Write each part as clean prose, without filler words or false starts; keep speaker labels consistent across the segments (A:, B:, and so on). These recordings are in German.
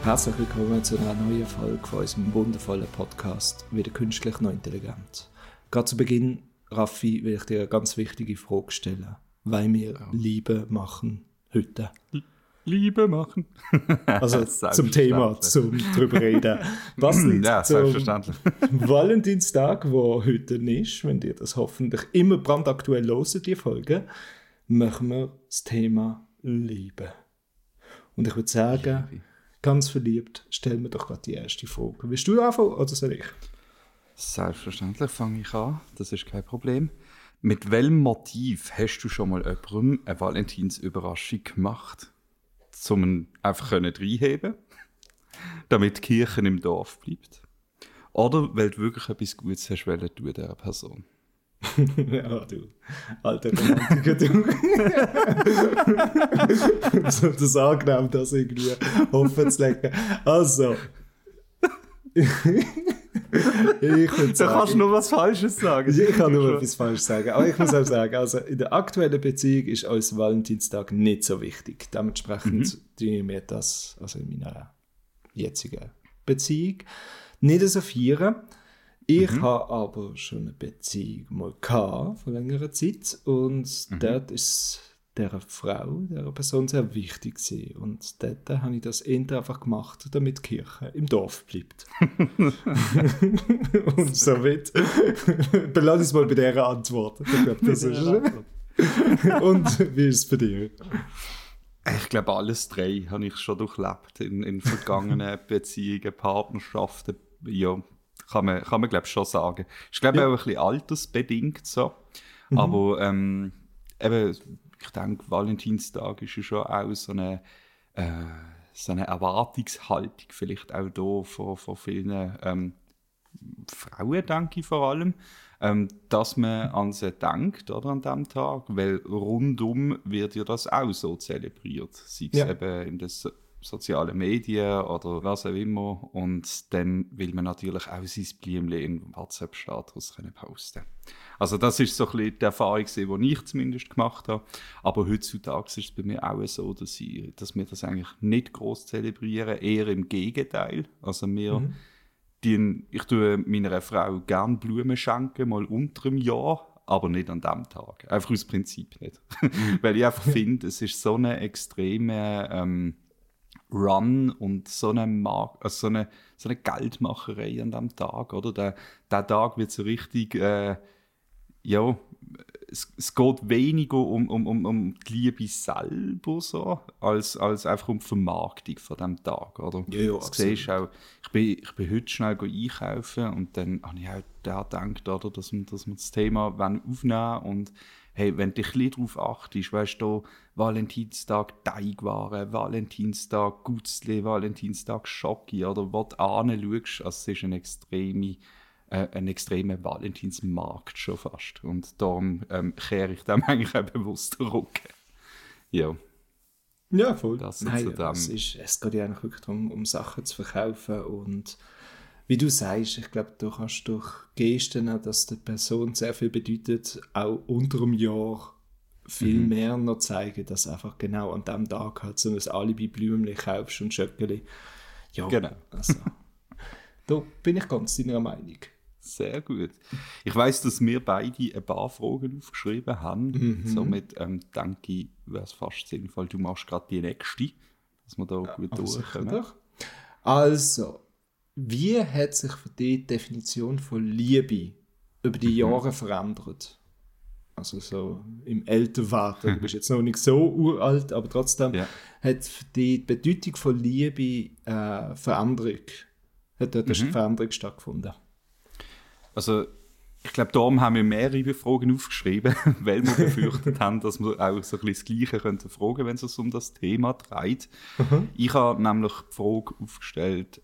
A: Herzlich willkommen zu einer neuen Folge von unserem wundervollen Podcast «Wieder künstlich noch intelligent». Gerade zu Beginn, Raffi, will ich dir eine ganz wichtige Frage stellen. Weil wir Liebe machen heute.
B: Liebe machen.
A: Also zum Thema, zum drüber reden. Passend
B: ja, selbstverständlich.
A: Zum Valentinstag, wo heute ist, wenn ihr das hoffentlich immer brandaktuell hört, die Folge, machen wir das Thema Liebe. Und ich würde sagen, ganz verliebt, stellen wir doch gerade die erste Frage. Willst du anfangen oder soll ich?
B: Selbstverständlich fange ich an, das ist kein Problem. Mit welchem Motiv hast du schon mal jemandem eine Valentinsüberraschung gemacht? Um einfach reinheben, damit die Kirche im Dorf bleibt? Oder weil du wirklich etwas Gutes hast wollen tun dieser Person?
A: Ja, du, alter Romantiker, du. So das angenehm, das irgendwie offen zu legen. Also. Ich würde sagen,
B: da kannst du nur was Falsches sagen.
A: Ich kann nur etwas Falsches sagen. Aber ich muss auch sagen, also in der aktuellen Beziehung ist uns Valentinstag nicht so wichtig. Dementsprechend tun wir das, also in meiner jetzigen Beziehung, nicht so feiern. Ich habe aber schon eine Beziehung mal gehabt, vor längerer Zeit. Und dort ist dieser Frau, dieser Person sehr wichtig gewesen. Und dort habe ich das eher einfach gemacht, damit die Kirche im Dorf bleibt. Und somit belasse ich es mal bei dieser Antwort. Ich glaube, das ist Und wie ist es bei dir?
B: Ich glaube, alles drei habe ich schon durchlebt in vergangenen Beziehungen, Partnerschaften. Ja, kann man glaube ich, schon sagen. Ich glaube auch ein bisschen altersbedingt so. Aber eben, ich denke, Valentinstag ist ja schon auch so eine Erwartungshaltung vielleicht auch da von vielen Frauen, denke ich vor allem, dass man an sie denkt, oder, an diesem Tag, weil rundum wird ja das auch so zelebriert, sei es eben in den sozialen Medien oder was auch immer, und dann will man natürlich auch sein Blümchen in WhatsApp-Status posten. Also das ist so ein bisschen die Erfahrung, die ich zumindest gemacht habe, aber heutzutage ist es bei mir auch so, dass wir das eigentlich nicht gross zelebrieren, eher im Gegenteil. Also ich tue meiner Frau gerne Blumen schenken, mal unter einem Jahr, aber nicht an diesem Tag. Einfach aus Prinzip nicht. Weil ich einfach finde, es ist so eine extreme Run und so eine Geldmacherei an diesem Tag. Oder? Der Tag wird so richtig, es geht weniger um die Liebe selber so, als einfach um die Vermarktung von diesem Tag. Oder?
A: Ja,
B: das siehst du auch. Ich bin heute schnell einkaufen und dann habe ich auch gedacht, oder, dass wir das Thema aufnehmen und hey, wenn du dich ein bisschen darauf achtest, weißt du, Valentinstag Teigwaren, Valentinstag Gutzli, Valentinstag Schoki oder wo du anschaust, also es ist ein extremer Valentinsmarkt schon fast. Und darum kehre ich dem eigentlich auch bewusst den Rücken. Ja.
A: Ja, voll.
B: Es
A: geht ja eigentlich wirklich darum, um Sachen zu verkaufen. Und wie du sagst, ich glaube, du kannst durch Gesten, dass der Person sehr viel bedeutet, auch unter einem Jahr viel mehr noch zeigen, dass einfach genau an diesem Tag halt so ein Alibi-Blümchen kaufst und Schöckeli. Ja,
B: genau.
A: Also, da bin ich ganz deiner Meinung.
B: Sehr gut. Ich weiss, dass wir beide ein paar Fragen aufgeschrieben haben. Somit denke ich, wäre es fast sinnvoll, du machst gerade die nächste, dass wir da gut durchkommen.
A: Also, wie hat sich für dich die Definition von Liebe über die Jahre verändert? Also so im Älterwerden. Du bist jetzt noch nicht so uralt, aber trotzdem hat für dich die Bedeutung von Liebe Veränderung. Hat dort eine Veränderung stattgefunden?
B: Also, ich glaube, darum haben wir mehrere Fragen aufgeschrieben, weil wir befürchtet haben, dass wir auch so ein bisschen das Gleiche könnten fragen, wenn es um das Thema dreht. Ich habe nämlich die Frage aufgestellt,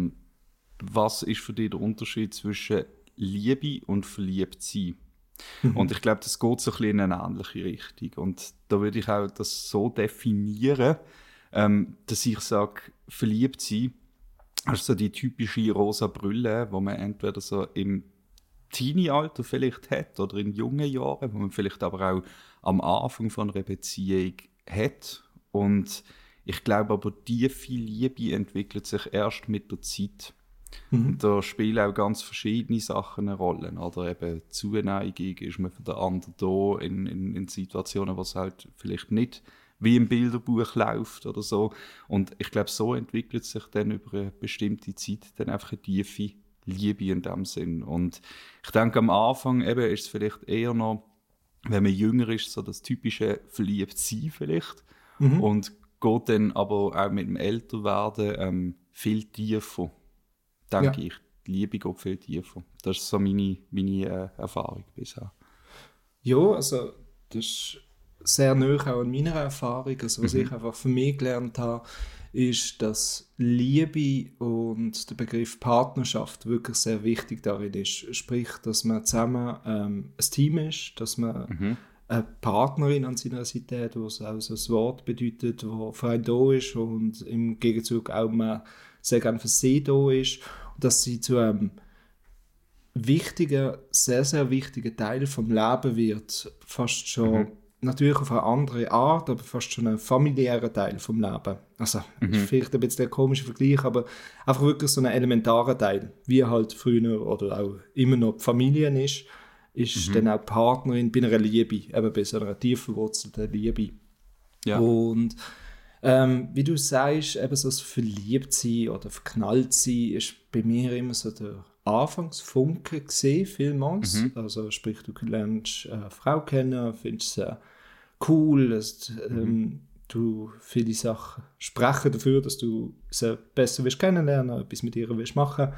B: was ist für dich der Unterschied zwischen Liebe und Verliebtsein? Und ich glaube, das geht so ein bisschen in eine ähnliche Richtung. Und da würde ich auch das so definieren, dass ich sage, verliebt sein, also so die typische rosa Brille, wo man entweder so im Teenie-Alter vielleicht hat oder in jungen Jahren, wo man vielleicht aber auch am Anfang von einer Beziehung hat. Und Ich glaube aber, die viel Liebe entwickelt sich erst mit der Zeit. Und da spielen auch ganz verschiedene Sachen eine Rolle. Oder eben Zuneigung, ist man von der anderen da in Situationen, wo es halt vielleicht nicht wie im Bilderbuch läuft oder so. Und ich glaube, so entwickelt sich dann über eine bestimmte Zeit dann einfach eine tiefe Liebe in dem Sinn. Und ich denke, am Anfang eben ist es vielleicht eher noch, wenn man jünger ist, so das typische Verliebtsein vielleicht. Und geht dann aber auch mit dem Älterwerden viel tiefer, denke ich. Die Liebe geht viel tiefer. Das ist so meine Erfahrung bisher.
A: Ja, also das ist sehr nahe auch an meiner Erfahrung. Also, was ich einfach für mich gelernt habe, ist, dass Liebe und der Begriff Partnerschaft wirklich sehr wichtig darin ist. Sprich, dass man zusammen ein Team ist, dass man eine Partnerin an seiner Seite hat, was auch so ein Wort bedeutet, wo für einen da ist und im Gegenzug auch man sehr gerne für sie da ist. Und dass sie zu einem wichtiger, sehr, sehr wichtiger Teil vom Leben wird. Fast schon, natürlich auf eine andere Art, aber fast schon ein familiärer Teil vom Leben. Also, ist vielleicht ein bisschen ein komischer Vergleich, aber einfach wirklich so ein elementarer Teil. Wie halt früher oder auch immer noch die Familie ist dann auch die Partnerin bei einer Liebe, eben bei so einer tief verwurzelten Liebe.
B: Ja.
A: Und wie du sagst, eben so das Verliebtsein oder Verknalltsein ist bei mir immer so der Anfangsfunke gesehen, vielmals. Also sprich, du lernst eine Frau kennen, findest sie cool, du viele Sachen sprechen dafür, dass du sie besser willst kennenlernen, etwas mit ihr willst machen.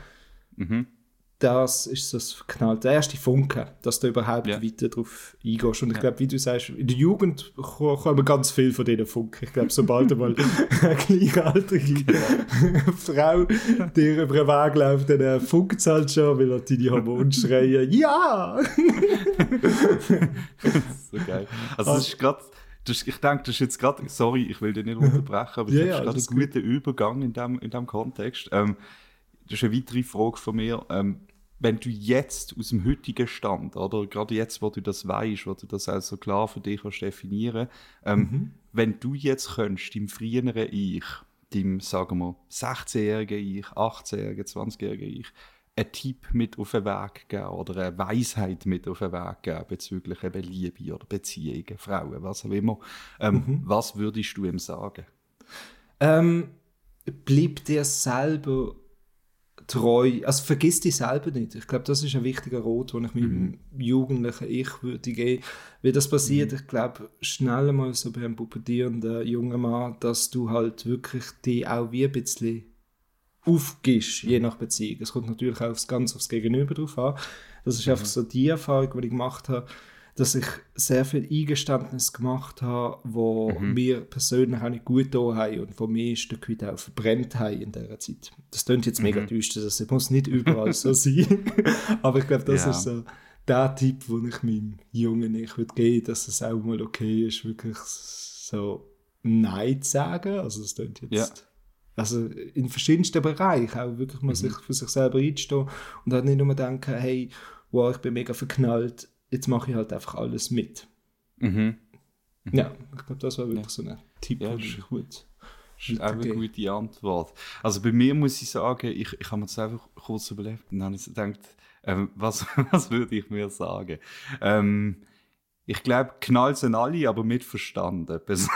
A: Das ist das Verknallte, der erste Funke, dass du überhaupt weiter darauf eingehst. Und ich glaube, wie du sagst, in der Jugend kommen ganz viel von diesen Funken. Ich glaube, sobald einmal eine gleichaltrige Frau dir über den Weg läuft, dann funkt es halt schon, weil deine Hormone schreien, ja!
B: So geil. Also das ist gerade... Ich denke, das ist jetzt gerade, sorry, ich will dich nicht unterbrechen, aber das ist gerade ein guter Übergang in dem Kontext. Das ist eine weitere Frage von mir. Wenn du jetzt aus dem heutigen Stand, oder gerade jetzt, wo du das weißt, wo du das also klar für dich kannst definieren, wenn du jetzt könntest, deinem früheren Ich, deinem, sagen wir, 16-jährigen Ich, 18-jährigen, 20-jährigen Ich, einen Tipp mit auf den Weg geben oder eine Weisheit mit auf den Weg geben bezüglich eben Liebe oder Beziehungen, Frauen, was auch immer, was würdest du ihm sagen?
A: Bleib dir selber treu, also vergiss dich selber nicht. Ich glaube, das ist ein wichtiger Rat, den ich meinem jugendlichen Ich würde geben. Wie das passiert, ich glaube, schnell mal so bei einem pubertierenden jungen Mann, dass du halt wirklich die auch wie ein bisschen aufgibst, je nach Beziehung. Es kommt natürlich auch aufs Gegenüber drauf an. Das ist einfach so die Erfahrung, die ich gemacht habe, dass ich sehr viel Eingeständnis gemacht habe, wo mir persönlich auch nicht gut getan haben und wo mir ein Stück weit auch verbrennt haben in dieser Zeit. Das klingt jetzt mega düster, das muss nicht überall so sein. Aber ich glaube, das ist so der Tipp, den ich meinem Jungen Ich würde geben, dass es auch mal okay ist, wirklich so Nein zu sagen. Also das klingt jetzt... Also in verschiedensten Bereichen auch wirklich mal sich für sich selber einzustehen und halt nicht nur denken, hey, wow, ich bin mega verknallt, jetzt mache ich halt einfach alles mit. Ja, ich glaube, das war wirklich so ein Tipp, den ich gut.
B: Das ist auch eine gute Antwort. Also bei mir muss ich sagen, ich habe mir das einfach kurz überlegt und dann habe ich gedacht, was würde ich mir sagen? Ich glaube, knall sind alle, aber mit Verstand.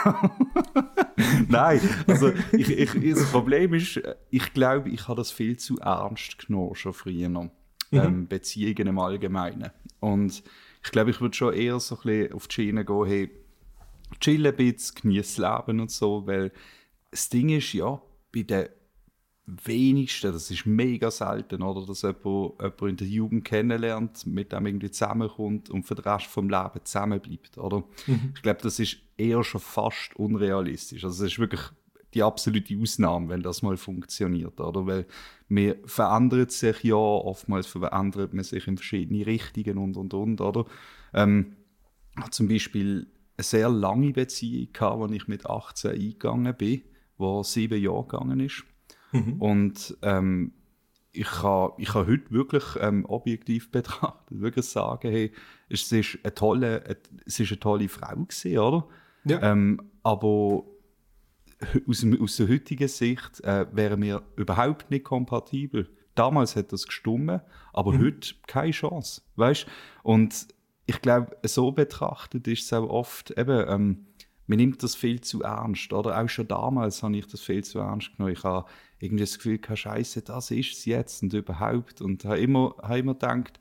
B: Nein, also das Problem ist, ich glaube, ich habe das viel zu ernst genommen, schon früher. Beziehungen im Allgemeinen. Und ich glaube, ich würde schon eher so ein bisschen auf die Schiene gehen, hey, chillen ein bisschen, genießen das Leben und so, weil das Ding ist ja, bei den wenigsten, das ist mega selten, oder, dass jemand in der Jugend kennenlernt, mit dem irgendwie zusammenkommt und für den Rest des Lebens zusammenbleibt, oder? Ich glaube, das ist eher schon fast unrealistisch. Also es ist wirklich die absolute Ausnahme, wenn das mal funktioniert, oder? Weil man verändert sich ja, oftmals verändert man sich in verschiedene Richtungen und, oder? Zum Beispiel eine sehr lange Beziehung gehabt, die ich mit 18 eingegangen bin, die 7 Jahre gegangen ist. Und ich kann heute wirklich objektiv betrachtet wirklich sagen, hey, es ist eine tolle Frau gewesen, oder?
A: Ja.
B: Aber aus der heutigen Sicht wären wir überhaupt nicht kompatibel. Damals hat das gestimmt, aber heute keine Chance. Weißt? Und ich glaube, so betrachtet ist es auch oft, eben, man nimmt das viel zu ernst. Oder? Auch schon damals habe ich das viel zu ernst genommen. Ich habe irgendwie das Gefühl, Scheiße, das ist es jetzt und überhaupt. Und habe immer gedacht,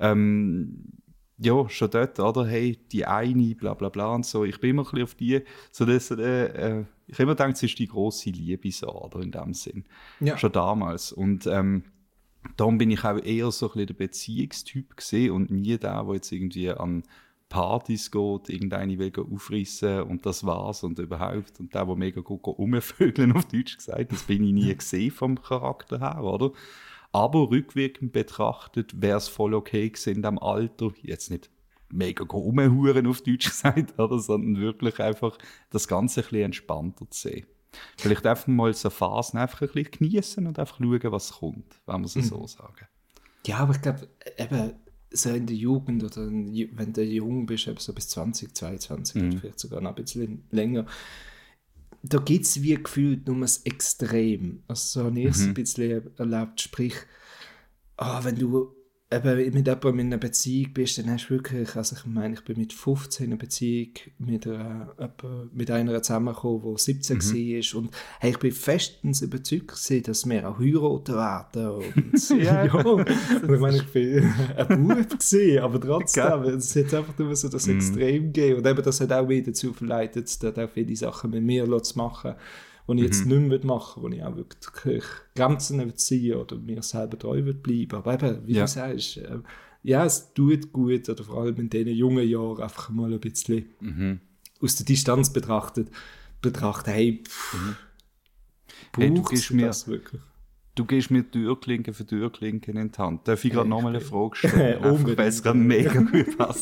B: ja, schon dort, oder? Hey, die eine, bla bla bla und so. Ich bin immer ein bisschen auf die, so dass, ich habe immer gedacht, es ist die grosse Liebesader in dem Sinn.
A: Ja.
B: Schon damals. Und darum bin ich auch eher so ein bisschen der Beziehungstyp gesehen und nie der jetzt irgendwie an Partys geht, irgendeine will aufreissen und das war's und überhaupt. Und der mega gut rumvögeln, auf Deutsch gesagt, das bin ich nie gesehen vom Charakter her, oder? Aber rückwirkend betrachtet wäre es voll okay gewesen in diesem Alter, jetzt nicht mega rumhuren auf Deutsch gesagt, oder, sondern wirklich einfach das Ganze ein bisschen entspannter zu sehen. Vielleicht einfach mal so Phasen einfach ein bisschen genießen und einfach schauen, was kommt, wenn wir es so sagen.
A: Ja, aber ich glaube, eben so in der Jugend oder wenn du jung bist, eben so bis 20, 22 oder vielleicht sogar noch ein bisschen länger, da gibt es wie gefühlt nur das Extrem. Also so habe ich es ein bisschen erlebt. Sprich, wenn du eben mit jemandem in einer Beziehung bist, dann hast du wirklich, also ich meine, ich bin mit 15 in einer Beziehung mit einer zusammengekommen, die 17 war und hey, ich bin festens überzeugt gewesen, dass wir auch heiraten werden und ja. Und ich meine, ich bin ein Bub gewesen, aber trotzdem, es hat einfach nur so das Extrem gegeben und eben das hat auch mich dazu verleitet, dort auch viele Sachen mit mir zu machen, die ich jetzt nicht mehr machen will, wo ich auch wirklich Grenzen ziehen oder mir selber treu bleiben. Aber eben, wie du sagst, ja, es tut gut, oder vor allem in diesen jungen Jahren einfach mal ein bisschen aus der Distanz betrachten, hey, braucht es das wirklich?
B: Du gehst mir Türklinken für Türklinken in die Hand. Darf ich gerade nochmal eine Frage stellen? Weil es gerade mega gut passt.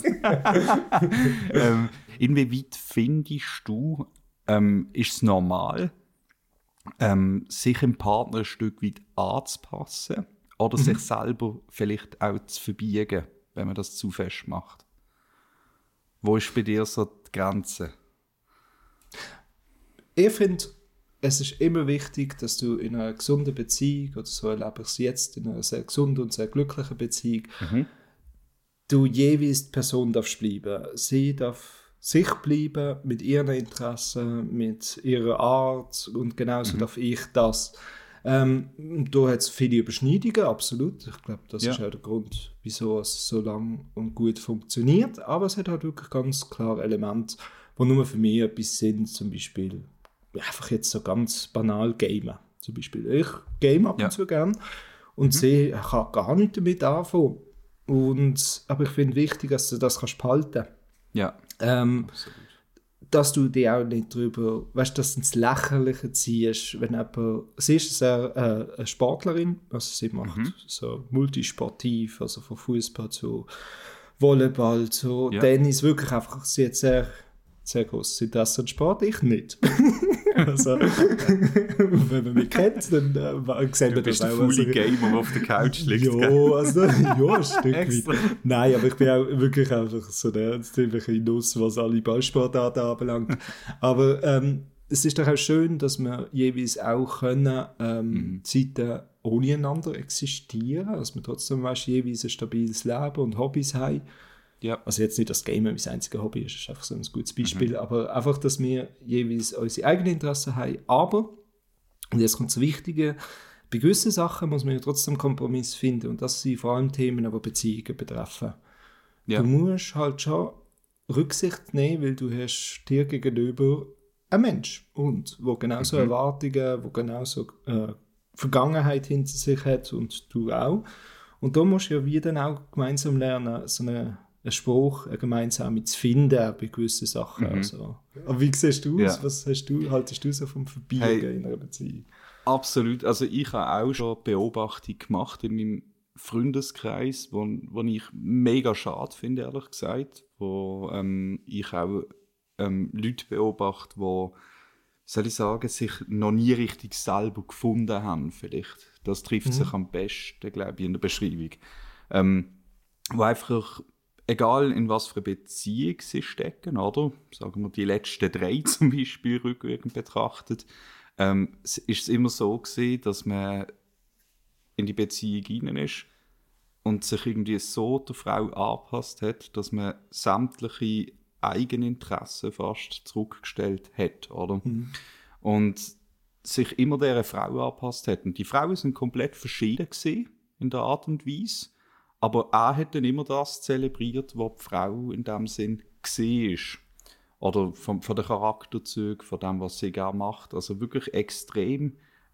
B: Inwieweit findest du, ist es normal, sich im Partner ein Stück weit anzupassen oder sich selber vielleicht auch zu verbiegen, wenn man das zu fest macht? Wo ist bei dir so die Grenze?
A: Ich finde, es ist immer wichtig, dass du in einer gesunden Beziehung, oder so erlebe ich es jetzt, in einer sehr gesunden und sehr glücklichen Beziehung, du jeweils die Person darfst bleiben. Sie darf sich bleiben, mit ihren Interessen, mit ihrer Art und genauso darf ich das. Da hat es viele Überschneidungen, absolut. Ich glaube, das ist auch der Grund, wieso es so lang und gut funktioniert. Aber es hat halt wirklich ganz klar Elemente, die nur für mich etwas sind, zum Beispiel einfach jetzt so ganz banal gamen. Zum Beispiel, ich game ab und zu gern und sie kann gar nicht damit anfangen. Aber ich finde wichtig, dass du das kannst behalten.
B: Ja.
A: Dass du dich auch nicht drüber, weißt, dass du ins Lächerliche ziehst, wenn jemand, sie ist eine Sportlerin, also sie macht so multisportiv, also von Fußball zu Volleyball zu Tennis, wirklich einfach, sie hat sehr, sehr großes Interesse an Sport, ich nicht. Also, wenn man mich kennt, dann sehen wir das auch.
B: Du bist der Gamer, der auf der Couch liegt.
A: Ja, ein Stück weit. Nein, aber ich bin auch wirklich einfach so der ziemliche Nuss, was alle Ballsportarten anbelangt. Aber es ist doch auch schön, dass wir jeweils auch können, Zeiten ohne einander existieren, dass wir trotzdem jeweils ein stabiles Leben und Hobbys haben. Ja. Also jetzt nicht, dass Gamen mein einziges Hobby ist, das ist einfach so ein gutes Beispiel, aber einfach, dass wir jeweils unsere eigenen Interessen haben. Aber, und jetzt kommt das Wichtige, bei gewissen Sachen muss man ja trotzdem einen Kompromiss finden und das sind vor allem Themen, die Beziehungen betreffen. Ja. Du musst halt schon Rücksicht nehmen, weil du hast dir gegenüber ein Mensch und wo genauso Erwartungen, wo genauso Vergangenheit hinter sich hat und du auch. Und da musst du ja wie dann auch gemeinsam lernen, so einen Spruch gemeinsam zu finden bei gewissen Sachen. Also. Aber wie siehst du es? Was haltest du so vom Verbiegen in einer Beziehung?
B: Absolut. Also ich habe auch schon Beobachtung gemacht in meinem Freundeskreis, wo ich mega schade finde, ehrlich gesagt. Wo ich auch Leute beobachte, die, soll ich sagen, sich noch nie richtig selber gefunden haben, vielleicht. Das trifft sich am besten, glaube ich, in der Beschreibung. Wo einfach egal in was für eine Beziehung sie stecken, oder? Sagen wir die letzten 3 zum Beispiel rückwirkend betrachtet, ist es immer so gewesen, dass man in die Beziehung hinein ist und sich irgendwie so der Frau angepasst hat, dass man sämtliche Eigeninteressen fast zurückgestellt hat, oder? Und sich immer dieser Frau angepasst hat. Und die Frauen sind komplett verschieden gewesen in der Art und Weise, aber er hat dann immer das zelebriert, was die Frau in dem Sinn war. Oder von den Charakterzügen, von dem, was sie gerne macht. Also wirklich extrem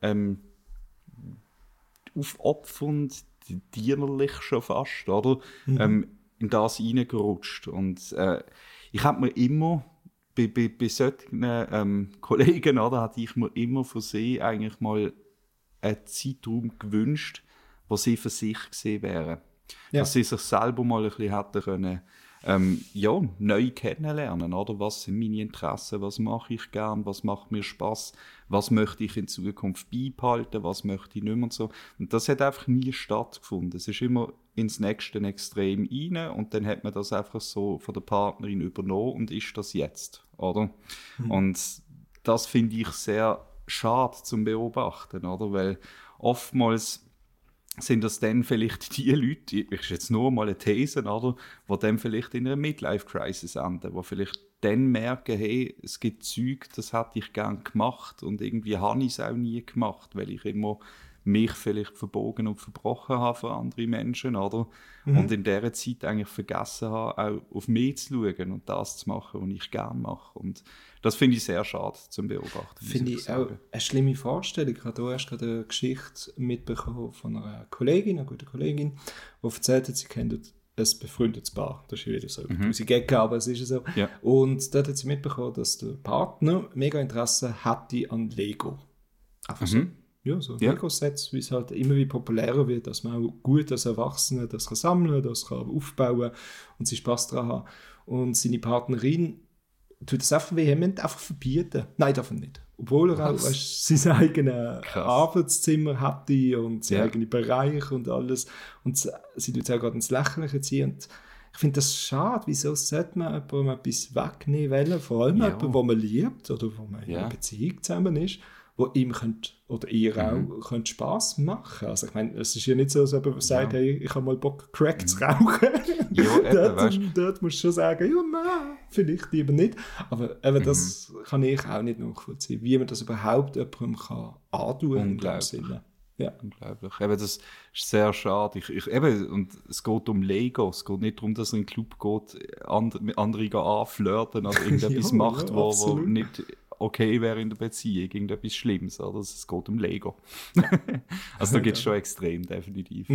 B: aufopfernd, dienerlich schon fast, oder? In das hineingerutscht. Und ich habe mir immer, bei solchen Kollegen, oder, hatte ich mir immer für sie eigentlich mal einen Zeitraum gewünscht, wo sie für sich gesehen wären. Ja. Dass sie sich selber mal ein bisschen hätten können, neu kennenlernen, oder? Was sind meine Interessen, was mache ich gern, was macht mir Spaß, was möchte ich in Zukunft beibehalten, was möchte ich nicht mehr und so. Und das hat einfach nie stattgefunden. Es ist immer ins nächste Extrem rein und dann hat man das einfach so von der Partnerin übernommen und ist das jetzt, oder? Und das finde ich sehr schade zum Beobachten, oder? Weil oftmals sind das dann vielleicht die Leute, ich ist jetzt nur mal eine These, oder, die dann vielleicht in einer Midlife-Crisis enden, die vielleicht dann merken, hey, es gibt Zeug, das hätte ich gern gemacht und irgendwie habe ich es auch nie gemacht, weil ich immer mich vielleicht verbogen und verbrochen habe für andere Menschen, oder? Und in dieser Zeit eigentlich vergessen habe, auch auf mich zu schauen und das zu machen, was ich gerne mache. Und das finde ich sehr schade zum Beobachten.
A: Finde ich auch eine schlimme Vorstellung. Ich habe hier erst gerade eine Geschichte mitbekommen von einer Kollegin, einer guten Kollegin, die erzählt hat, sie kennt ein befreundetes Paar. Das ist wieder so ein bisschen Gecke, aber es ist so. Ja. Und dort hat sie mitbekommen, dass der Partner mega Interesse hatte an Lego. Einfach so. Ja, so Lego-Sets, wie es halt immer wie populärer wird, dass man auch gut als Erwachsener das kann sammeln, das kann aufbauen und sie Spaß daran haben. Und seine Partnerin tut das einfach vehement einfach verbieten. Nein, davon nicht. Obwohl er auch sein eigenes Arbeitszimmer hatte und sein eigenes Bereich und alles. Und sie tut es auch gerade ins Lächerliche ziehen. Und ich finde das schade. Wieso sollte man jemandem etwas wegnehmen wollen? Vor allem jemanden, den man liebt oder wo man in einer Beziehung zusammen ist, wo ihm könnt, oder ihr auch könnt Spass machen. Also ich meine, es ist ja nicht so, dass jemand sagt, hey, ich habe mal Bock, Crack zu rauchen. Dort musst du schon sagen, ja, nein, vielleicht lieber nicht. Aber eben das kann ich auch nicht nachvollziehen, wie man das überhaupt jemandem kann antun in dem Sinne. Ja.
B: Unglaublich. Eben, das ist sehr schade. Und es geht um Lego. Es geht nicht darum, dass er in den Club geht, andere anflirten oder irgendetwas macht, wo nicht okay wäre in der Beziehung, irgendetwas Schlimmes. Oder? Es geht um Lego. Also da gibt es schon extrem, definitiv.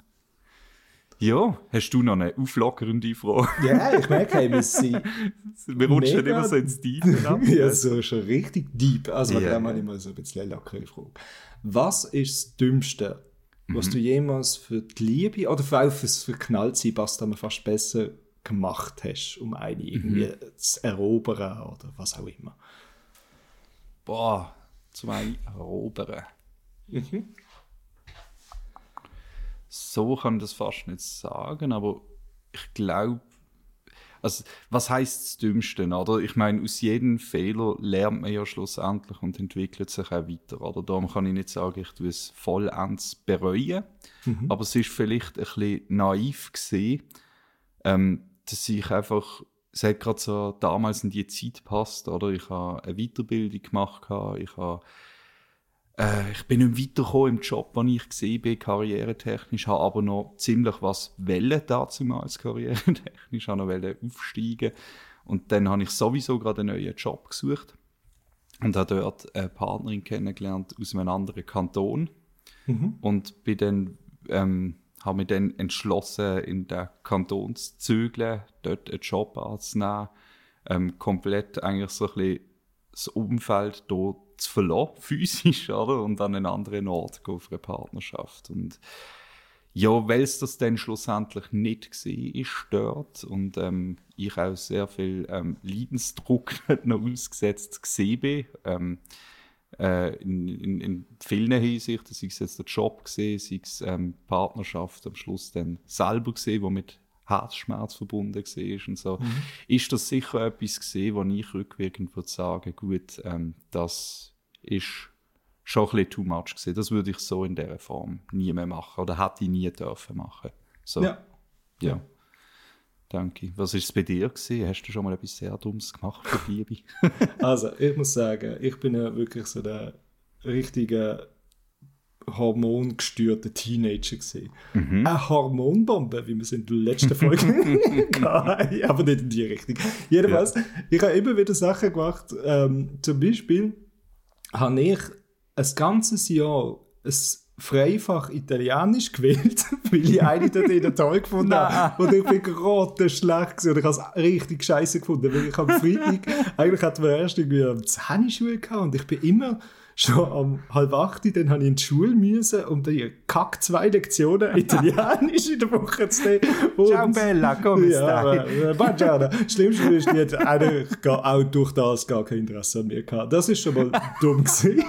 B: Ja, hast du noch eine auflockernde Frage?
A: Ja, ich merke,
B: wir rutschen immer so ins Tiefe ab.
A: Ja, so schon richtig deep. Also dann habe ich mal so ein bisschen lockere Frage. Was ist das Dümmste, was du jemals für die Liebe oder für fürs Verknalltsein passt, dass man fast besser gemacht hast, um eine irgendwie zu erobern oder was auch immer?
B: Boah, zum einen erobern. So kann ich das fast nicht sagen, aber ich glaube, also, was heisst das Dümmste, oder? Ich meine, aus jedem Fehler lernt man ja schlussendlich und entwickelt sich auch weiter, oder? Darum kann ich nicht sagen, ich tue es vollends bereuen, aber es ist vielleicht ein bisschen naiv gewesen, dass ich einfach, es hat gerade so damals in die Zeit gepasst, oder? Ich habe eine Weiterbildung gemacht, ich bin nicht weitergekommen im Job, den ich gesehen bin, karrieretechnisch, habe aber noch ziemlich was wollen, damals karrieretechnisch, habe noch aufsteigen. Und dann habe ich sowieso gerade einen neuen Job gesucht und habe dort eine Partnerin kennengelernt aus einem anderen Kanton. Und bin dann, habe mich dann entschlossen, in den Kanton zu zügeln, dort einen Job anzunehmen, komplett eigentlich so ein bisschen das Umfeld dort zu verlassen, physisch, oder? Und an einen anderen Ort gehen für eine Partnerschaft. Und ja, weil es das dann schlussendlich nicht war dort und ich auch sehr viel Leidensdruck noch ausgesetzt bin, in vielen Hinsichten, sei es jetzt der Job gesehen, sei es Partnerschaft am Schluss dann selber gesehen, die mit Herzschmerz verbunden war und so, ist das sicher etwas gewesen, wo ich rückwirkend würde sagen, gut, das ist schon ein bisschen too much gewesen. Das würde ich so in dieser Form nie mehr machen oder hätte ich nie dürfen machen. So. Ja. Danke. Was war es bei dir gewesen? Hast du schon mal etwas sehr Dummes gemacht für Liebe?
A: Also, ich muss sagen, ich bin ja wirklich so der richtige hormongestörte Teenager gewesen. Eine Hormonbombe, wie wir es in der letzten Folge hatten, aber nicht in die Richtung. Jedenfalls, ich habe immer wieder Sachen gemacht. Zum Beispiel habe ich ein ganzes Jahr ein Freifach Italienisch gewählt, weil ich eine dort in toll gefunden habe. Und ich bin gerade schlecht gewesen. Und ich habe es richtig scheiße gefunden, weil ich am Freitag, eigentlich hatten wir erst irgendwie am 10 Schule gehabt und ich bin immer schon um 7:30, dann habe ich in die Schule müssen, um die kack 2 Lektionen Italienisch in der Woche zu nehmen.
B: Ciao Bella, come stai?
A: Buongiorno. Das Schlimmste ist, die hat eigentlich auch durch das gar kein Interesse an mir gehabt. Das ist schon mal dumm gewesen.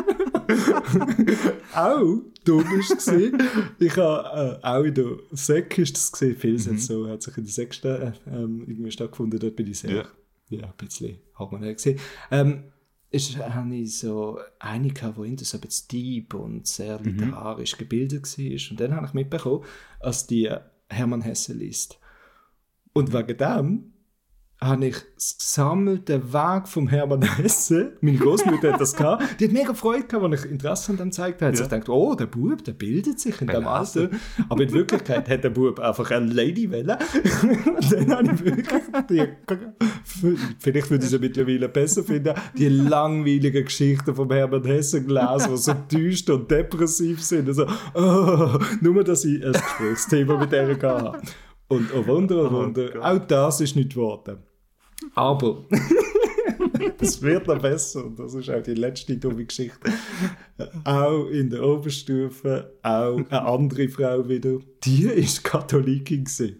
A: Auch dumm ist es gewesen. Ich habe auch in der Sek ist das gesehen, vieles so, hat sich in der 6. irgendwie stattgefunden, dort bin ich sehr, ein bisschen hormonell gesehen. Habe ich so eine gehabt, die so ein bisschen deep und sehr literarisch gebildet war. Und dann habe ich mitbekommen, dass die Hermann Hesse liest. Und wegen dem habe ich das gesammelte Werk vom Hermann Hesse, meine Großmutter hat das gehabt, die hat mega Freude gehabt, als ich Interesse an dem gezeigt habe. Sie hat gedacht, oh, der Bub, der bildet sich in dem Alter. Aber in Wirklichkeit hat der Bub einfach eine Lady wollen. Und dann habe ich wirklich vielleicht würde ich sie mittlerweile besser finden, die langweiligen Geschichten vom Hermann Hesse gelesen, die so düster und depressiv sind. Also, nur, dass ich ein Gesprächsthema mit der hatte. Und oh Wunder, auch das ist nicht geworden. Aber es wird noch besser. Und das ist auch die letzte dumme Geschichte. Auch in der Oberstufe, auch eine andere Frau wieder, die war Katholikin gewesen.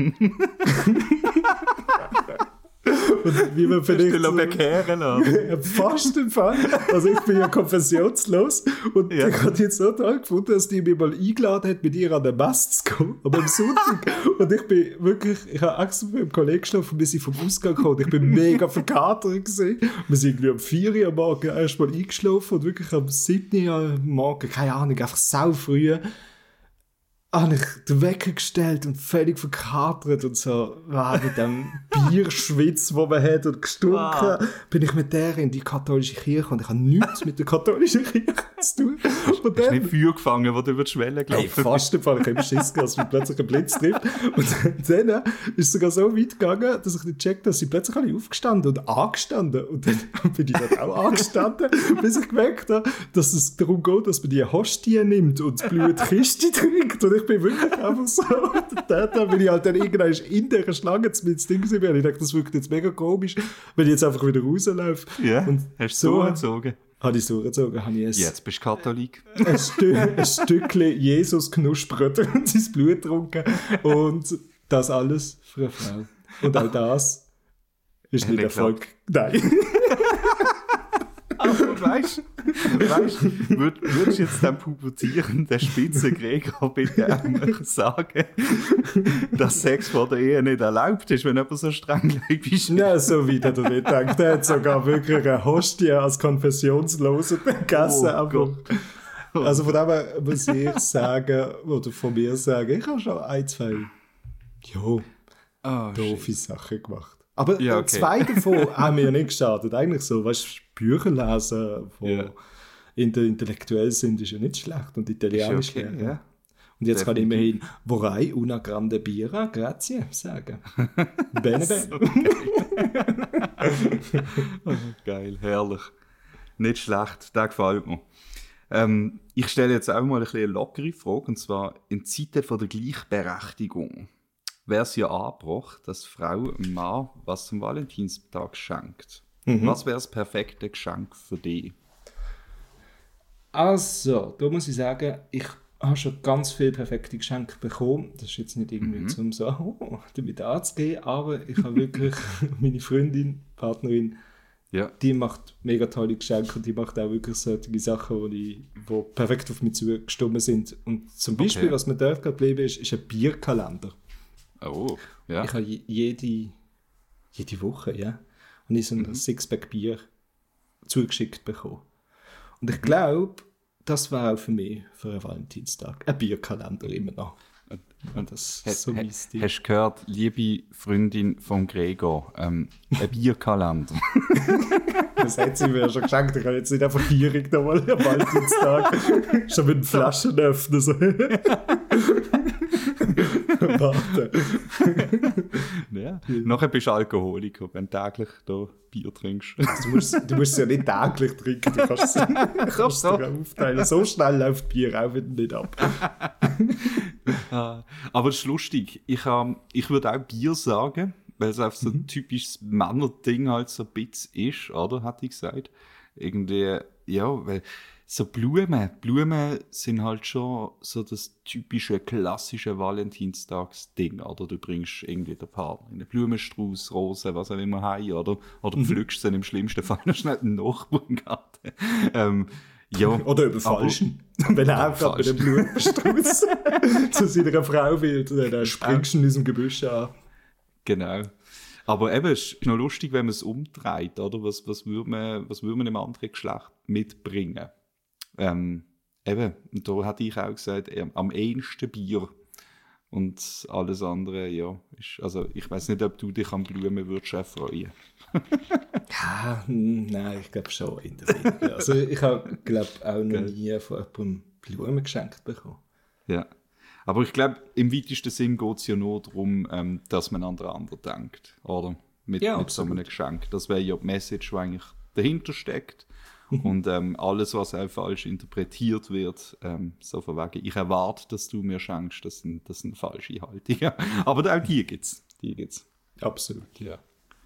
A: Und wie man vielleicht
B: so, bekehren
A: fast im Fall. Also ich bin ja konfessionslos und ich habe jetzt so toll gefunden, dass die mich mal eingeladen hat, mit ihr an den Mast zu kommen, aber am Sonntag. Und ich habe extra mit einem Kollegen geschlafen, bis ich vom Ausgang kam und ich bin mega verkatert gewesen. Wir sind irgendwie um 4 Uhr am Morgen erst mal eingeschlafen und wirklich am 7 Uhr am Morgen, keine Ahnung, einfach sau früh, habe ich den Wecker gestellt und völlig verkatert und so, mit dem Bierschwitz, den man hat und gestunken, bin ich mit der in die katholische Kirche und ich habe nichts mit der katholischen Kirche zu tun.
B: Und hast nicht Feuer gefangen, wo du über die Schwelle gelaufen bist?
A: Fast im Fall, ich habe Schiss gehabt, dass mich plötzlich ein Blitz trifft. Und dann ist es sogar so weit gegangen, dass ich nicht checkt, dass sie plötzlich alle aufgestanden und angestanden. Und dann bin ich dort auch angestanden, bis ich gemerkt habe, dass es darum geht, dass man die Hostie nimmt und das Blut Christi trinkt. Und ich bin wirklich einfach so, da bin ich halt dann irgendwann in dieser Schlange mit Ding gewesen. Ich dachte, das wirkt jetzt mega komisch, wenn ich jetzt einfach wieder rauslaufe.
B: Ja, und hast du so durchgezogen?
A: Habe ich so durchgezogen.
B: Jetzt bist du Katholik.
A: Ein Stückchen Jesus knuspert und sein Blut getrunken. Und das alles für eine Frau. Und auch das ist nicht Erfolg. Nein.
B: Aber weißt du, würdest du jetzt dem pubertierenden Spitzengregor bitte auch sagen, dass Sex vor der Ehe nicht erlaubt ist, wenn jemand so strenggläubig ist?
A: Ja, so weit hat er nicht gedacht. Er hat sogar wirklich eine Hostie als Konfessionsloser gegessen. Also von dem her muss ich sagen, oder von mir sagen, ich habe schon 1, 2 doofe Sachen gemacht. Aber 2 davon haben mir ja nicht geschadet. Eigentlich so, weißt du, Bücher lesen, die intellektuell sind, ist ja nicht schlecht. Und Italienisch lernen. Ja. Und jetzt kann ich immerhin vorrei una grande birra, grazie sagen. Bene, bene.
B: Geil, herrlich. Nicht schlecht, das gefällt mir. Ich stelle jetzt auch mal eine lockere Frage, und zwar in Zeiten von der Gleichberechtigung wäre es ja angebracht, dass Frau einem Mann was zum Valentinstag schenkt. Was wäre das perfekte Geschenk für dich?
A: Also, da muss ich sagen, ich habe schon ganz viele perfekte Geschenke bekommen. Das ist jetzt nicht irgendwie zum so damit anzugehen, aber ich habe wirklich meine Freundin, Partnerin, die macht mega tolle Geschenke und die macht auch wirklich solche Sachen, die perfekt auf mich zugestimmt sind. Und zum Beispiel, was mir dort gerade geblieben ist ein Bierkalender.
B: Oh, ja.
A: Ich habe jede Woche, ja, und ich so ein Sixpack Bier zugeschickt bekommen. Und ich glaube, das war auch für mich für einen Valentinstag ein Bierkalender immer noch. Und das ist so mein Stil.
B: Hast du gehört, liebe Freundin von Gregor, ein Bierkalender?
A: Das hat sie mir schon geschenkt. Ich kann jetzt nicht einfach gierig nochmal am Valentinstag schon mit den Flaschen öffnen. So. Warte.
B: Ja. Nachher bist du Alkoholiker, wenn du täglich da Bier trinkst.
A: Also du musst es ja nicht täglich trinken. Du kannst es dir auch aufteilen. So schnell läuft Bier auch wieder nicht ab.
B: Aber es ist lustig. Ich würde auch Bier sagen, weil es einfach so ein typisches Männerding halt so ein bisschen ist, oder? Hat ich gesagt. Irgendwie, ja, weil so Blumen sind halt schon so das typische, klassische Valentinstagsding, oder? Du bringst irgendwie den Partner einen Blumenstrauß, Rosen, was auch immer heim, oder pflückst dann im schlimmsten Fall noch schnell einen Nachbarn im Garten. Ja,
A: oder über Falschen. Wenn er einfach mit dem Blumenstrauß zu seiner Frau will, dann springst du in diesem Gebüsch an.
B: Genau. Aber eben, es ist noch lustig, wenn man es umdreht, oder? Was würde man dem anderen Geschlecht mitbringen? Eben, und da hatte ich auch gesagt, am ehesten Bier. Und alles andere, ja, ist, also ich weiß nicht, ob du dich an Blumen würdest erfreuen.
A: Ja, nein, ich glaube schon in der Regel. Also ich habe, glaube auch noch nie von jemandem Blumen geschenkt bekommen.
B: Ja, aber ich glaube, im weitesten Sinn geht es ja nur darum, dass man an den anderen denkt, oder? Mit so einem Geschenk. Das wäre ja die Message, die eigentlich dahinter steckt. Und alles, was auch falsch interpretiert wird, so von wegen, ich erwarte, dass du mir schenkst, das sind falsche Haltungen. Aber auch die gibt's.
A: Absolut, ja.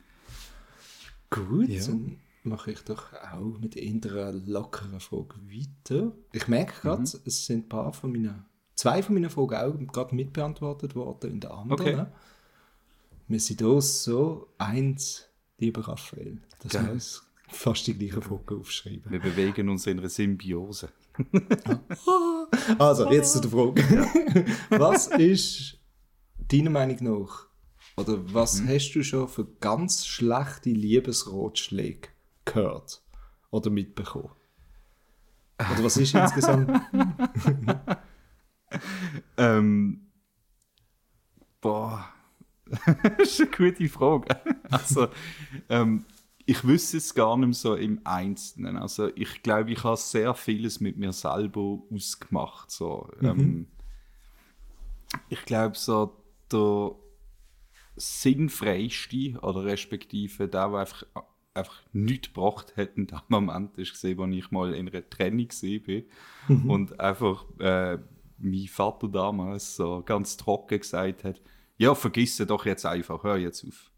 A: Gut, dann mache ich doch auch mit einer lockeren Frage weiter. Ich merke gerade, es sind zwei von meinen Fragen auch gerade mitbeantwortet worden in der anderen.
B: Okay.
A: Wir sind hier so eins, lieber Raphael, dass wir uns fast die gleichen Fragen aufschreiben.
B: Wir bewegen uns in einer Symbiose.
A: Also, jetzt zu der Frage. Was ist deiner Meinung nach, oder was hast du schon für ganz schlechte Liebesratschläge gehört oder mitbekommen? Oder was ist insgesamt?
B: Das ist eine gute Frage. Also, ich wüsste es gar nicht mehr so im Einzelnen. Also, ich glaube, ich habe sehr vieles mit mir selber ausgemacht. So. Ich glaube, so der sinnfreiste oder respektive der einfach nichts gebracht hat in dem Moment, ist gesehen, als ich mal in einer Trennung war und einfach mein Vater damals so ganz trocken gesagt hat, ja, vergiss es doch jetzt einfach, hör jetzt auf.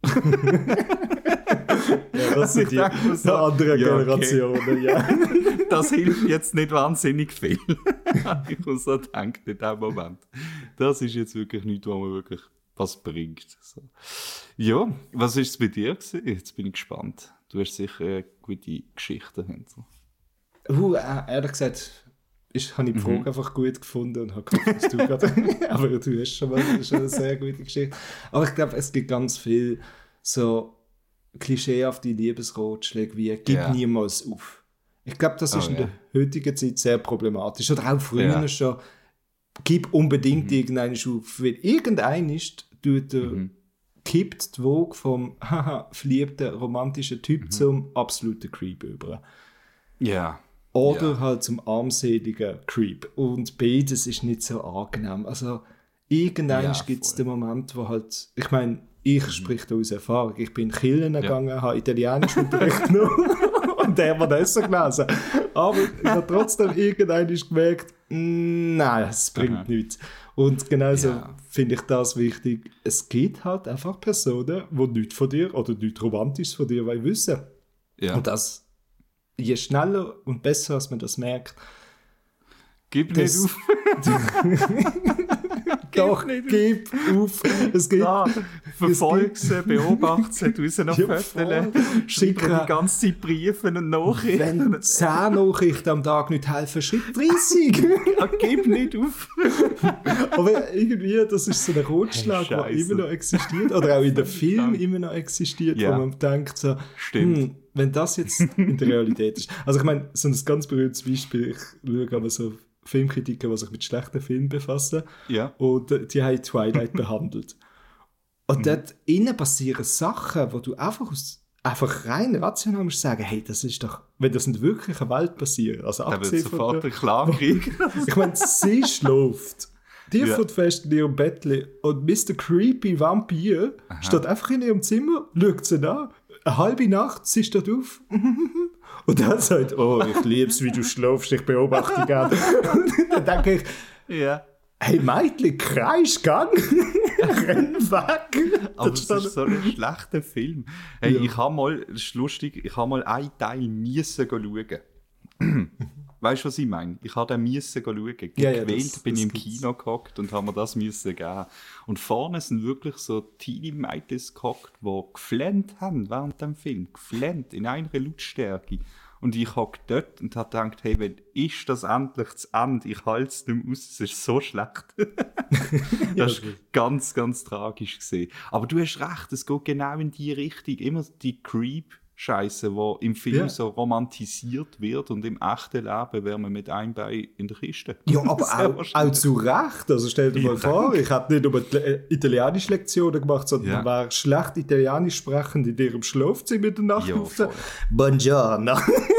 A: Ja, das sind die anderen Generationen, ja.
B: Das hilft jetzt nicht wahnsinnig viel. Ich habe so gedacht in dem Moment. Das ist jetzt wirklich nichts, was mir wirklich was bringt. So. Ja, was war es bei dir gewesen? Jetzt bin ich gespannt. Du hast sicher gute Geschichten hinter.
A: Ehrlich gesagt, habe ich die Frage einfach gut gefunden und habe gehofft, dass du gerade... Aber du hast schon eine sehr gute Geschichte. Aber ich glaube, es gibt ganz viel so klischeehafte Liebesratschläge wie «Gib niemals auf». Ich glaube, das ist in der heutigen Zeit sehr problematisch. Oder auch früher schon «Gib unbedingt irgendeinen auf». Weil irgendein kippt die Woge vom verliebten, romantischen Typ zum absoluten Creep über.
B: Ja.
A: Oder halt zum armseligen Creep. Und beides ist nicht so angenehm. Also irgendwann gibt es den Moment, wo halt, ich meine, ich spreche da aus Erfahrung. Ich bin in Kirchen gegangen, habe Italienischunterricht genommen und der hat das so gelesen. Aber ich habe trotzdem irgendwann gemerkt, nein, es bringt nichts. Und genauso finde ich das wichtig. Es gibt halt einfach Personen, die nichts von dir oder nichts Romantisches von dir wissen wollen.
B: Ja.
A: Und das, je schneller und besser, als man das merkt,
B: Gib nicht auf.
A: Doch, gib auf. Es gibt...
B: Verfolg sie, beobachte sie, tu sie noch
A: Ja,
B: föteln,
A: voll.
B: schreibe die ganze Zeit Briefe und Nachrichten.
A: Wenn 10 Nachrichten am Tag nicht helfen, schreib 30.
B: Ja, gib nicht auf.
A: Aber irgendwie, das ist so ein Rotschlag, der
B: Scheisse.
A: immer noch existiert. Oder auch in den Filmen immer noch existiert,
B: Ja.
A: wo man denkt so,
B: Stimmt.
A: wenn das jetzt in der Realität ist. Also ich meine, so ein ganz berühmtes Beispiel, ich schaue aber so Filmkritiker, die sich mit schlechten Filmen befassen.
B: Ja.
A: Und die haben Twilight behandelt. Und dort innen passieren Sachen, wo du einfach rein rational musst sagen, hey, das ist doch, wenn das in der wirklichen Welt passiert, also
B: Da wird
A: abgesehen von
B: sofort
A: der,
B: einen Klagekrieg.
A: ich meine, sie schläft. Die
B: Ja.
A: fährt fest in ihrem Bettchen und Mr. Creepy Vampir steht einfach in ihrem Zimmer, schaut sie an, eine halbe Nacht, sie steht auf und dann sagt, oh, ich lieb's, wie du schläfst, ich beobachte dich gerne. Und dann denke ich,
B: Ja.
A: hey Mädchen, Kreisgang, renn weg.
B: Aber
A: Das
B: es ist so ein schlechter Film. Hey, ich habe mal, das ist lustig, ich habe mal einen Teil müssen schauen. Weißt du, was ich meine? Ich habe den müssen schauen.
A: Ja, ja,
B: Gequält
A: das
B: bin ich im
A: gibt's.
B: Kino gehockt und habe mir das müssen geben. Und vorne sind wirklich so Teenie-Mädchen gehockt, die geflennt haben während dem Film. Geflennt, in einer Lautstärke. Und ich hocke dort und habe gedacht, hey, wenn ist das endlich das Ende? Ich halte es nicht mehr aus, es ist so schlecht. Das war ganz, ganz tragisch gesehen. Aber du hast recht, es geht genau in die Richtung. Immer die Creep-Scheiße, die im Film
A: Ja.
B: so romantisiert wird und im echten Leben wäre man mit einem Bein in der Kiste.
A: Ja, aber
B: Sehr
A: auch
B: wahrscheinlich.
A: zu Recht. Also stell dir mal
B: Ja,
A: vor, ich hätte nicht nur italienische Lektionen gemacht, sondern
B: Ja.
A: man wäre schlecht Italienisch sprechend in ihrem Schlafzimmer in der Nacht
B: Ja,
A: aufgetan.
B: voll.
A: Buongiorno.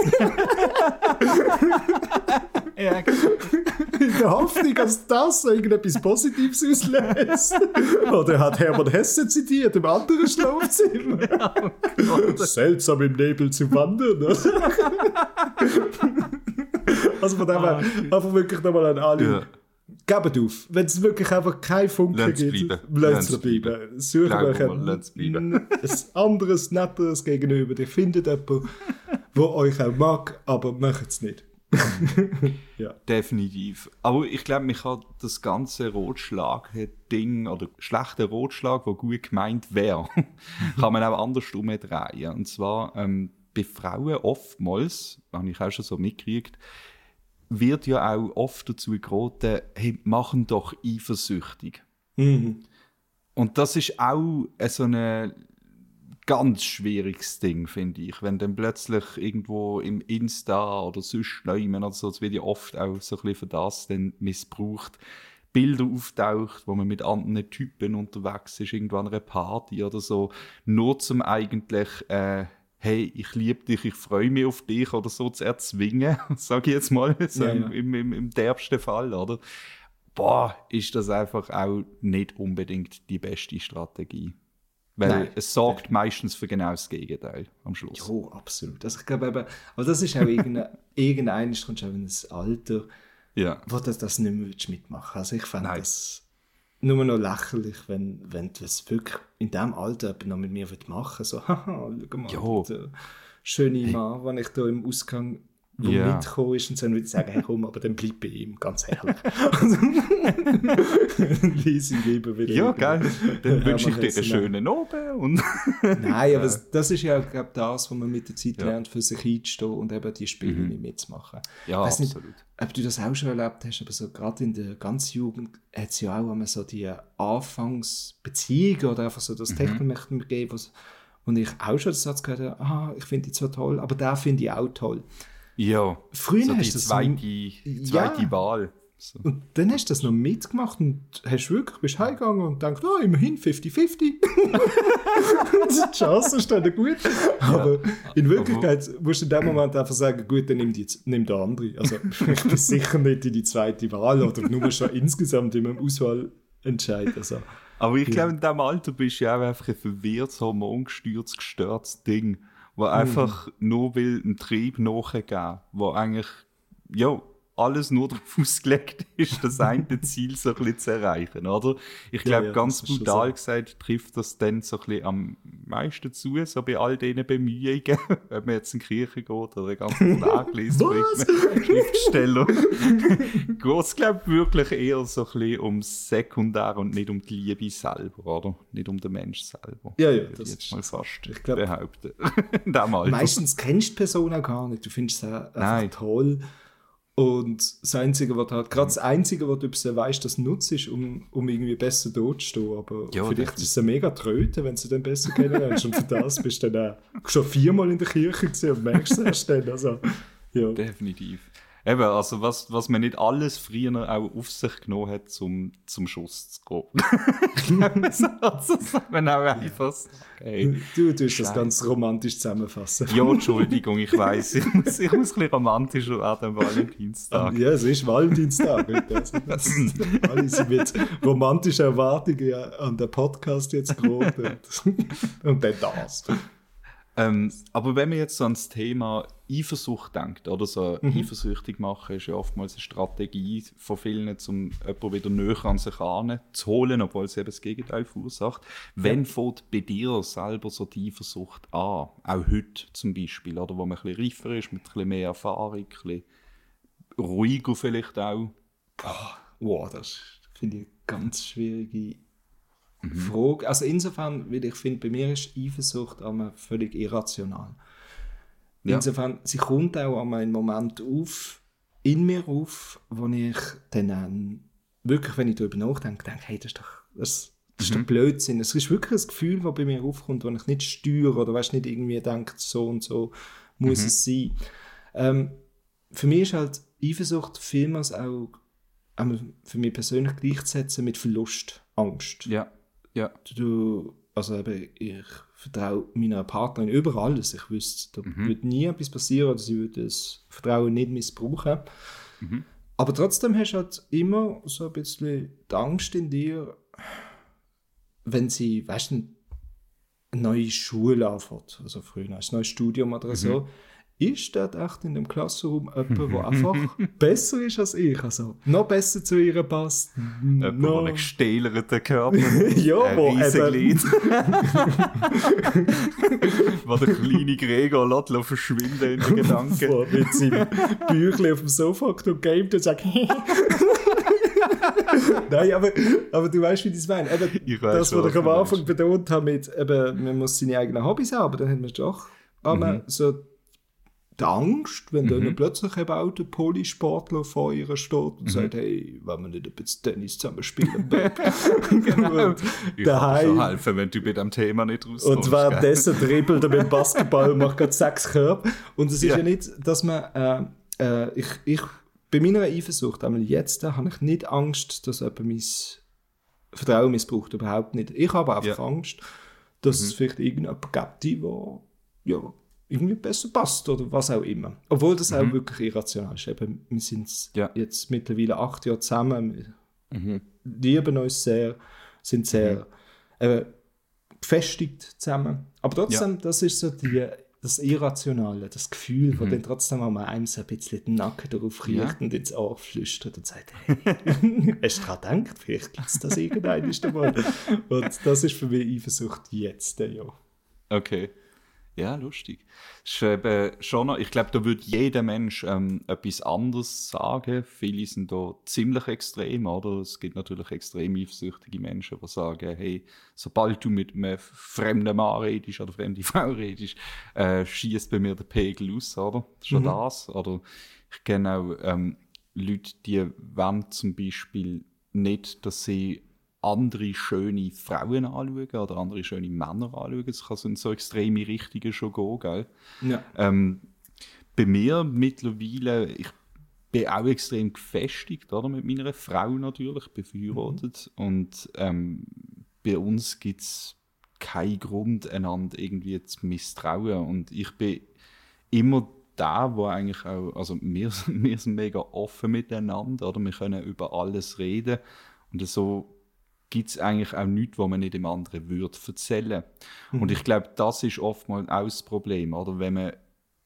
B: Ja,
A: In der Hoffnung, dass das so irgendetwas Positives auslöst. Oder hat Hermann Hesse zitiert im anderen Schlafzimmer. Seltsam im Nebel zu wandern. Also von dem her, einfach wirklich nochmal an alle.
B: Ja.
A: Gebt auf. Wenn es wirklich einfach kein Funke
B: Lasst's
A: gibt,
B: bleiben.
A: lasst es
B: Lasst's
A: bleiben. Sucht
B: Glauben
A: euch
B: wir, lasst's bleiben.
A: ein anderes, netteres Gegenüber. Ihr findet jemanden, der euch auch mag, aber macht es nicht. Ja.
B: Definitiv. Aber ich glaube, mich hat das ganze Rotschlag-Ding oder schlechter Rotschlag, der gut gemeint wäre, kann man auch anders drehen. Und zwar bei Frauen oftmals, habe ich auch schon so mitgekriegt, wird ja auch oft dazu geraten, hey, machen doch eifersüchtig.
A: Mhm.
B: Und das ist auch so ein ganz schwieriges Ding, finde ich. Wenn dann plötzlich irgendwo im Insta oder sonst Neumann oder so, es wird ja oft auch so ein bisschen für das dann missbraucht, Bilder auftaucht, wo man mit anderen Typen unterwegs ist, irgendwo an einer Party oder so, nur zum eigentlich hey, ich liebe dich, ich freue mich auf dich oder so zu erzwingen, sage ich jetzt mal, so
A: Ja, ja.
B: im derbsten Fall, oder? Boah, ist das einfach auch nicht unbedingt die beste Strategie. Weil
A: Nein.
B: es sorgt meistens für genau das Gegenteil am Schluss.
A: Jo, absolut. Also ich glaube eben, aber das ist auch irgendein kommst du auch in ein Alter,
B: Ja.
A: wo du das nicht mehr mitmachen willst. Also ich fände
B: Nein.
A: das nur noch lächerlich, wenn du es wirklich in diesem Alter jemand noch mit mir machen willst. So, haha, schau mal,
B: Jo.
A: der schöne Mann, wenn ich da im Ausgang wo
B: Ja.
A: mitgekommen ist, und dann würde ich sagen, hey komm, aber dann bleib bei ihm, ganz ehrlich. Lies ihn lieber wieder.
B: Ja, geil. Dann
A: Ja,
B: wünsche ich
A: man
B: dir
A: hat's
B: einen
A: noch.
B: schönen Abend. Und
A: Nein, aber das ist ja glaub, das, was man mit der Zeit
B: Ja.
A: lernt, für sich einzustehen und eben die Spiele nicht mitzumachen.
B: Ja,
A: Weiss nicht,
B: absolut.
A: ob du das auch schon erlebt hast, aber so gerade in der ganzen Jugend hat es ja auch immer so die Anfangsbeziehungen oder einfach so das Techtelmechtel gegeben, wo ich auch schon den Satz gehört habe, aha, ich finde die zwar toll, aber den finde ich auch toll.
B: Ja,
A: Früher
B: so die
A: hast du das
B: zweite
A: Ja.
B: Wahl. So.
A: Und dann hast du das noch mitgemacht und bist heimgegangen und denkst, immerhin 50-50. Die Chance ist dann gut. Aber in Wirklichkeit musst du in dem Moment einfach sagen, gut, dann nimm der andere. Also ich bin sicher nicht in die zweite Wahl oder nur schon insgesamt in einem Auswahlentscheid. Also,
B: Aber ich glaube, in diesem Alter bist du ja auch einfach ein verwirrtes, hormongesteuertes, gestörtes Ding, wo einfach nur will einen Trieb nachgeben, wo eigentlich, ja, alles nur darauf ausgelegt ist, das eine Ziel so ein bisschen zu erreichen, oder? Ich glaube, ganz brutal gesagt, trifft das dann so ein bisschen am meisten zu, so bei all diesen Bemühungen, wenn man jetzt in die Kirche geht oder den ganzen Tag liest, Schriftsteller, geht es, glaube ich, wirklich eher so ein bisschen ums Sekundär und nicht um die Liebe selber, oder? Nicht um den Mensch selber.
A: Ja,
B: würde ich jetzt mal fast behaupten.
A: Meistens kennst du die Person auch gar nicht, du findest sie einfach toll. Und das Einzige, was halt, gerade das Einzige, was du über sie weißt, das nutzt ist, um irgendwie besser durchzustehen. Aber vielleicht ist es eine mega Tröte, wenn du den besser kennenlernst. Und für das bist du dann auch schon 4-mal in der Kirche gewesen und merkst es erst dann. Also, ja.
B: Definitiv. Eben, also was man nicht alles früher auch auf sich genommen hat, zum Schuss zu gehen. Also man auch einfach
A: okay. Du tust das ganz romantisch zusammenfassen.
B: Ja, Entschuldigung, ich weiss. Ich muss ein bisschen romantischer werden am Valentinstag.
A: Ja, es ist Valentinstag. Alle sind mit romantischen Erwartungen an den Podcast jetzt geraten. Und dann das.
B: Aber wenn man jetzt so ans Thema Eifersucht denkt, oder so eifersüchtig machen, ist ja oftmals eine Strategie von vielen, um jemanden wieder näher an sich heranzuholen, obwohl es eben das Gegenteil verursacht. Wann fängt bei dir selber so die Eifersucht an? Auch heute zum Beispiel, oder wo man ein bisschen reifer ist, mit ein bisschen mehr Erfahrung, ein bisschen ruhiger vielleicht auch.
A: Wow, das finde ich eine ganz schwierige Frage. Also insofern, weil ich finde, bei mir ist Eifersucht einmal völlig irrational. Ja. Insofern, sie kommt auch einmal einen Moment in mir auf, wo ich dann wirklich, wenn ich darüber nachdenke, hey, das ist doch Blödsinn. Es ist wirklich ein Gefühl, das bei mir aufkommt, das ich nicht steuere oder nicht irgendwie denke, so und so muss es sein. Für mich ist halt Eifersucht vielmals auch für mich persönlich gleichzusetzen mit Verlustangst.
B: Ja.
A: Ich vertraue meiner Partnerin über alles. Ich wüsste, da würde nie etwas passieren oder sie würde das Vertrauen nicht missbrauchen. Aber trotzdem hast du halt immer so ein bisschen die Angst in dir, wenn sie, eine neue Schule anfängt, also früher ein neues Studium oder so, ist dort echt in dem Klassenraum jemand, der einfach besser ist als ich, also noch besser zu ihr passt.
B: Jemand, der einen gestählerten Körper
A: ja,
B: ein Riesenglied. Wo der kleine Gregor lässt verschwinden in den Gedanken.
A: Wo mit seinem Büchlein auf dem Sofa gamet und sagt Nein, aber du weißt, wie ich das meine. Das, was ich am Anfang betont habe, mit, man muss seine eigenen Hobbys haben, aber dann haben wir doch so die Angst, wenn dann plötzlich eben auch der Polysportler vor ihr steht und sagt, hey, wollen wir nicht ein bisschen Tennis zusammen spielen?
B: Genau. Ich kann dir schon helfen, wenn du bei diesem Thema nicht rauskommst.
A: Und währenddessen dribbelt er mit dem Basketball und macht gerade 6 Körbe. Und es ist ja nicht, dass man, ich bei meiner Eifersucht, jetzt habe ich nicht Angst, dass jemand mein Vertrauen missbraucht, überhaupt nicht. Ich habe einfach Angst, dass es vielleicht irgendjemand gibt, der irgendwie besser passt oder was auch immer. Obwohl das auch wirklich irrational ist. Eben, wir sind jetzt mittlerweile 8 Jahre zusammen, wir lieben uns sehr, sind sehr gefestigt zusammen. Aber trotzdem, das ist so das Irrationale, das Gefühl, das dann trotzdem an einem so ein bisschen den Nacken darauf riecht und ins Ohr flüstert und sagt, hey, hast du daran gedacht? Vielleicht gibt es das irgendwann einmal. Und das ist für mich Eifersucht jetzt, ja.
B: Okay. Ja, lustig. Ist eben schon noch, ich glaube, da würde jeder Mensch etwas anderes sagen. Viele sind da ziemlich extrem, oder? Es gibt natürlich extrem eifersüchtige Menschen, die sagen, hey, sobald du mit einem fremden Mann redest oder fremde Frau redest, schießt bei mir der Pegel aus, oder? Schon das. Oder ich kenne auch Leute, die wollen zum Beispiel nicht, dass sie andere schöne Frauen anschauen oder andere schöne Männer anschauen. Es kann so in so extreme Richtungen schon gehen, gell? Ja. Bei mir mittlerweile, ich bin auch extrem gefestigt, oder? Mit meiner Frau natürlich, befürwortet. Und bei uns gibt es keinen Grund, einander irgendwie zu misstrauen. Und ich bin immer da, wo eigentlich auch, also wir sind mega offen miteinander, oder? Wir können über alles reden. Und so gibt es eigentlich auch nichts, was man nicht dem anderen würde erzählen. Und ich glaube, das ist oftmals auch das Problem, oder? Wenn man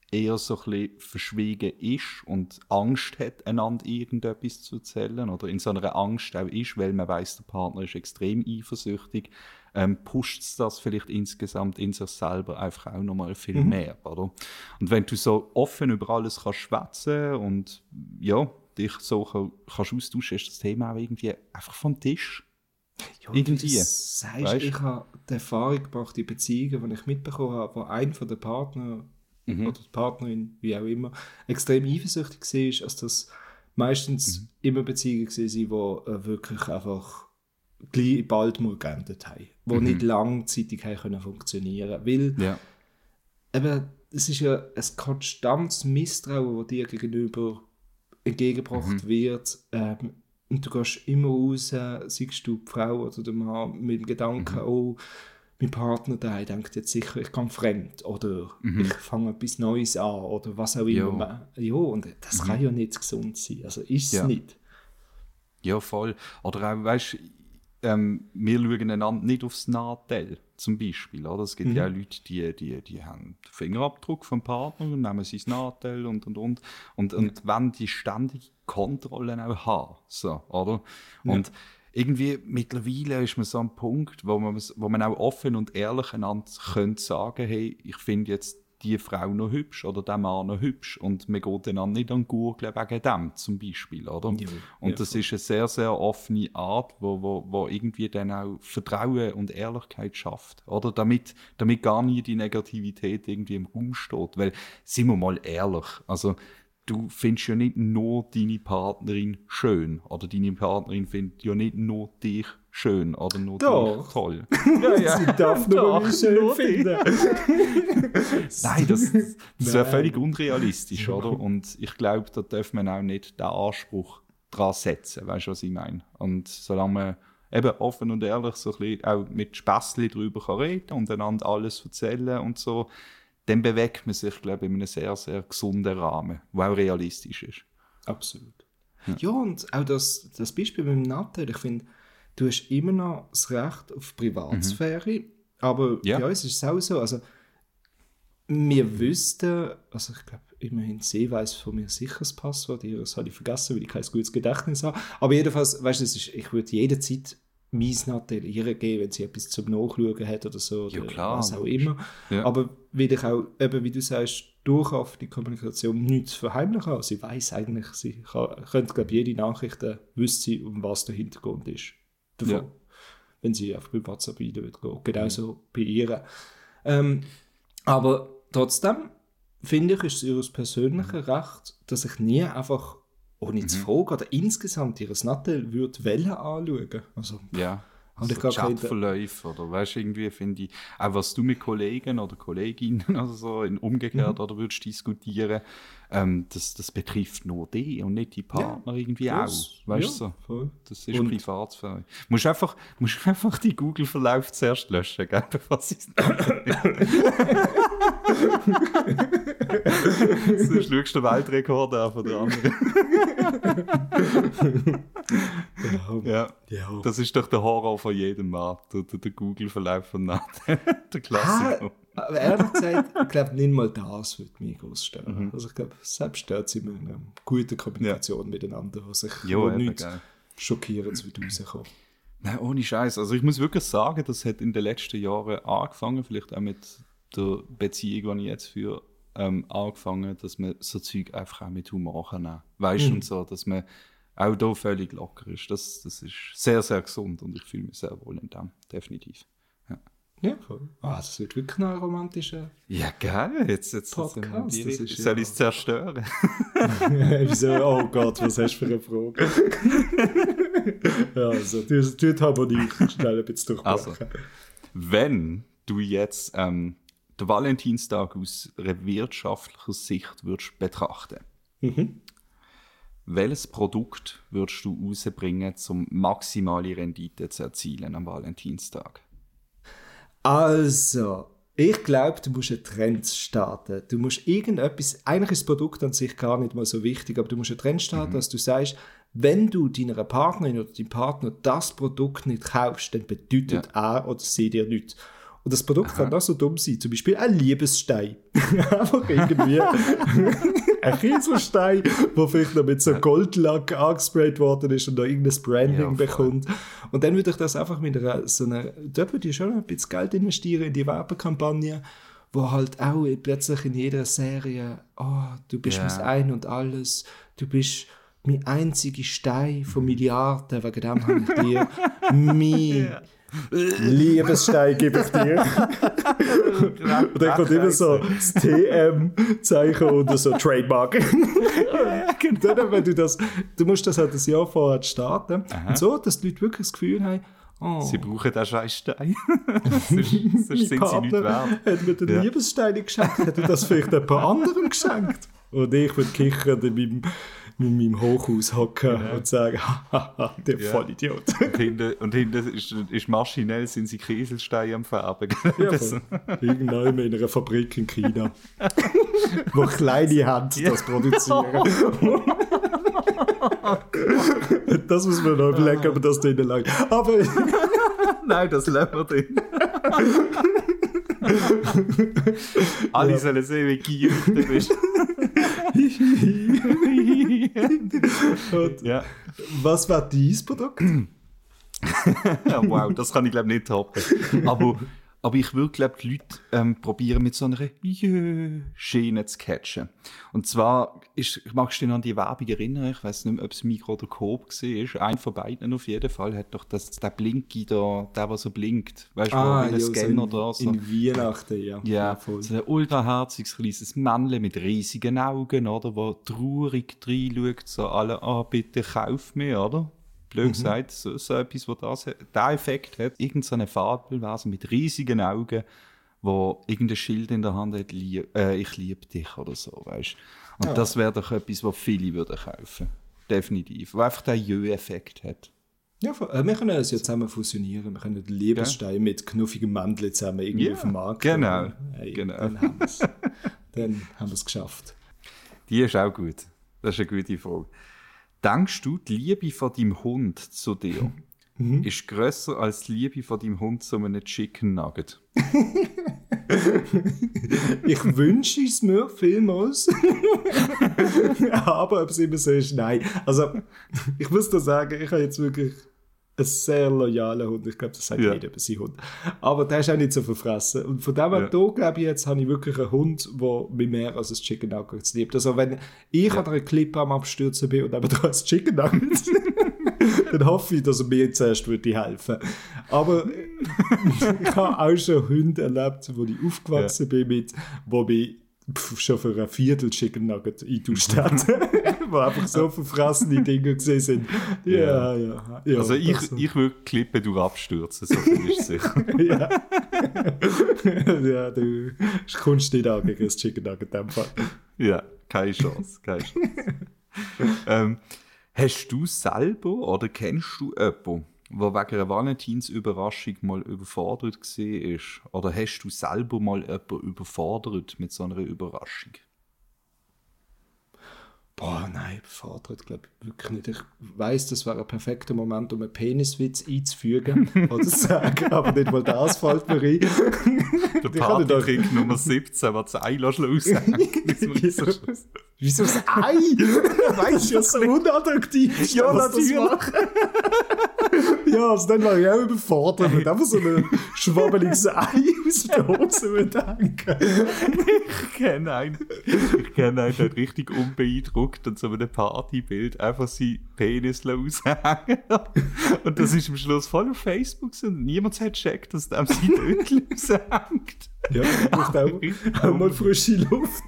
B: eher so ein bisschen verschwiegen ist und Angst hat, einander irgendetwas zu erzählen oder in so einer Angst auch ist, weil man weiss, der Partner ist extrem eifersüchtig, pusht es das vielleicht insgesamt in sich selber einfach auch nochmal viel mehr, oder? Und wenn du so offen über alles kannst schwätzen und ja, dich so kannst austauschen, ist das Thema auch irgendwie einfach vom Tisch.
A: Ja,
B: irgendwie.
A: Sagst, ich habe die Erfahrung gemacht, die Beziehungen, die ich mitbekommen habe, wo einer von den Partner oder die Partnerin, wie auch immer, extrem eifersüchtig war, also das meistens immer Beziehungen waren, die wirklich einfach gleich bald mal geendet haben, die nicht langzeitig haben funktionieren können. Weil eben, es ist ja ein konstantes Misstrauen, das dir gegenüber entgegengebracht wird. Und du gehst immer raus, siehst du die Frau oder den Mann mit dem Gedanken, oh, mein Partner der denkt jetzt sicher, ich gehe fremd oder ich fange etwas Neues an oder was auch immer. Ja, und das kann ja nicht gesund sein. Also ist es nicht.
B: Ja, voll. Oder auch, weißt du, wir schauen einander nicht aufs Nachteil, zum Beispiel. Oder? Es gibt ja auch Leute, die haben den Fingerabdruck vom Partner und nehmen sein Nachteil und. Und wenn die ständig Kontrollen auch haben. So, oder? Und irgendwie mittlerweile ist man so am Punkt, wo man auch offen und ehrlich einander könnte sagen, hey, ich finde jetzt die Frau noch hübsch oder der Mann noch hübsch und man geht einander nicht an die Gurgel wegen dem zum Beispiel, oder?
A: Ja,
B: und das ist eine sehr, sehr offene Art, wo irgendwie dann auch Vertrauen und Ehrlichkeit schafft, oder? Damit gar nie die Negativität irgendwie im Raum steht, weil, sind wir mal ehrlich, also du findest ja nicht nur deine Partnerin schön oder deine Partnerin findet ja nicht nur dich schön oder nur dich toll.
A: Sie darf nur mich schön finden.
B: Nein, das wäre völlig unrealistisch, oder? Und ich glaube, da darf man auch nicht den Anspruch dran setzen, weißt du, was ich meine? Und solange man eben offen und ehrlich so ein bisschen auch mit Späßchen darüber kann reden und einander alles erzählen und so, dann bewegt man sich, glaube ich, in einem sehr, sehr gesunden Rahmen, der auch realistisch ist.
A: Absolut. Ja, und auch das Beispiel mit dem Nattel, ich finde, du hast immer noch das Recht auf Privatsphäre, aber bei uns ist es auch so, also wir wüssten, also ich glaube, immerhin sie weiss von mir sicher das Passwort, das habe ich vergessen, weil ich kein gutes Gedächtnis habe, aber jedenfalls, weißt du, ich würde jederzeit mein Nattel ihr geben, wenn sie etwas zum Nachschauen hat oder so, oder
B: klar,
A: was auch immer. Ja. Aber will ich auch, eben wie du sagst, durch auf die Kommunikation nichts verheimlichen. Also sie weiss eigentlich, sie könnte, glaube ich, jede Nachricht wüsste, um was der Hintergrund ist. Davon, wenn sie einfach bei WhatsApp wieder geht. Genauso bei ihr. Aber trotzdem, finde ich, ist es ihr persönliches Recht, dass ich nie einfach ohne zu fragen oder insgesamt ihr Nattel würde Wellen anschauen. Also,
B: also Chatverläufe oder weißt du, irgendwie finde ich, auch was du mit Kollegen oder Kolleginnen oder so umgekehrt oder würdest diskutieren, das betrifft nur dich und nicht die Partner irgendwie auch. Weißt du so? Das ist Privatsphäre. Du musst einfach die Google-Verlauf zuerst löschen, gell, bevor sie es sonst schaust du den Weltrekord an von der anderen. Das ist doch der Horror von jedem Mann, der Google-Verlauf von Nathan, der Klassiker.
A: Aber ehrlich gesagt, ich glaube, nicht mal das würde mich groß stören. Also ich glaube, selbst stört sie in einer guten Kommunikation miteinander, wo sich nichts Schockierendes wird rauskommen.
B: Nein, ohne Scheiß. Also ich muss wirklich sagen, das hat in den letzten Jahren angefangen, vielleicht auch mit der Beziehung, die ich jetzt führe, angefangen, dass man so Zeug einfach auch mit Humor kann nehmen. Weißt du, und so, dass man auch da völlig locker ist. Das ist sehr, sehr gesund und ich fühle mich sehr wohl in dem, definitiv.
A: Ja, voll. Das wird wirklich ein romantischer
B: geil. Jetzt
A: Podcast.
B: Soll ich es zerstören?
A: Wieso? Oh Gott, was hast du für eine Frage? Also, du aber nicht schnell ein bisschen durchbrechen.
B: Also, wenn du jetzt den Valentinstag aus einer wirtschaftlichen Sicht würdest betrachten, welches Produkt würdest du rausbringen, um maximale Rendite zu erzielen am Valentinstag?
A: Also, ich glaube, du musst einen Trend starten. Du musst irgendetwas, eigentlich ist das Produkt an sich gar nicht mal so wichtig, aber du musst einen Trend starten, dass du sagst, wenn du deiner Partnerin oder deinem Partner das Produkt nicht kaufst, dann bedeutet er oder sie dir nichts. Und das Produkt kann auch so dumm sein. Zum Beispiel ein Liebesstein. Einfach irgendwie ein Kieselstein, der vielleicht noch mit so Goldlack angesprayt worden ist und noch irgendein Branding bekommt. Und dann würde ich das einfach mit dort würde ich schon ein bisschen Geld investieren in die Werbekampagne, wo halt auch plötzlich in jeder Serie, du bist mein Ein und Alles, du bist mein einziger Stein von Milliarden, wegen dem habe ich dir mein Liebesstein gebe ich dir. Und dann kommt immer so das TM-Zeichen und so Trademark. Und dann, wenn du musst das halt ein Jahr vorher starten. Und so, dass die Leute wirklich das Gefühl haben,
B: sie brauchen den Scheißstein. sonst sind sie nicht wert.
A: Hat mir den Liebesstein geschenkt, hätte das vielleicht jemand anderem geschenkt. Und ich würde kichern mit meinem Hochhaus hocken und sagen, haha, der Vollidiot.
B: Und hinten ist maschinell sind sie Kieselsteine am Färben.
A: Irgendwann in einer Fabrik in China, wo kleine Hände das produzieren. Das muss man noch überlegen, ob man das drinnen langt. Aber
B: nein, das lassen wir drin. Alle sollen sehen, wie gierig du bist.
A: Was war dein Produkt?
B: Wow, das kann ich glaube nicht toppen. Aber ich würde glaube die Leute probieren mit so einer Schiene zu catchen. Und zwar magst du dich noch an die Werbung erinnern? Ich weiß nicht mehr, ob es Migros oder Coop war. Ein von beiden auf jeden Fall hat doch der Blinky da, der so blinkt. Weißt du, wie ein Scanner da so.
A: In Weihnachten, ja.
B: Ja, voll. So ein ultraherziges kleines Männchen mit riesigen Augen, oder, wo traurig reinschaut, so alle, bitte kauf mir, oder? Blöd gesagt, so etwas, wo der Effekt hat. Irgend so eine Fabelwesen mit riesigen Augen, wo irgendein Schild in der Hand hat, ich liebe dich oder so, weißt. Und das wäre doch etwas, was viele würden kaufen. Definitiv. Wo einfach den Jö-Effekt hat.
A: Ja, wir können es ja zusammen fusionieren. Wir können den Liebesstein mit knuffigem Männchen zusammen irgendwie auf dem Markt.
B: Genau.
A: Genau. Dann haben wir es geschafft.
B: Die ist auch gut. Das ist eine gute Frage. Denkst du, die Liebe von deinem Hund zu dir ist grösser als die Liebe von deinem Hund zu einem Chicken Nugget?
A: Ich wünsche es mir vielmals. Aber ob es immer so ist, nein. Also, ich muss da sagen, ich habe jetzt wirklich einen sehr loyalen Hund. Ich glaube, das sagt jeder über seinen Hund. Aber der ist auch nicht so verfressen. Und von dem her, glaube ich, jetzt habe ich wirklich einen Hund, der mich mehr als ein Chicken Nugget liebt. Also, wenn ich an einer Klippe am Abstürzen bin und eben da ein Chicken Nugget, dann hoffe ich, dass er mir zuerst würde helfen. Aber ich habe auch schon Hunde erlebt, wo ich aufgewachsen bin mit, wo mich schon für ein Viertel Chicken Nugget eingetauscht hat. Wo einfach so verfressene Dinge gesehen sind. Ja.
B: Also ich würde Klippe durch abstürzen, so viel ist sicher.
A: Ja, du kommst nicht an gegen das Chicken Nugget in dem Fall.
B: Ja, keine Chance. Hast du selber oder kennst du jemanden, der wegen einer Valentinsüberraschung mal überfordert war? Oder hast du selber mal jemanden überfordert mit so einer Überraschung?
A: Boah, nein, überfordert glaube ich wirklich nicht. Ich weiss, das wäre ein perfekter Moment, um einen Peniswitz einzufügen oder zu sagen, aber nicht mal das fällt mir ein.
B: Der Partytrick Nummer 17, was das Ei raushängt.
A: Wieso das Ei? Weißt du, ja so unattraktiv.
B: Ja, natürlich.
A: Ja, also dann war ich auch überfordert und einfach so ein schwabbeliges Ei aus der Hose mit hängen.
B: Ich kenne einen, der hat richtig unbeeindruckt und so mit einem Partybild einfach sein Penis raushängen. Und das ist am Schluss voll auf Facebook und niemand hat gecheckt, dass dem sein Dötchen raushängt.
A: Ja, ich brauche auch mal frische Luft.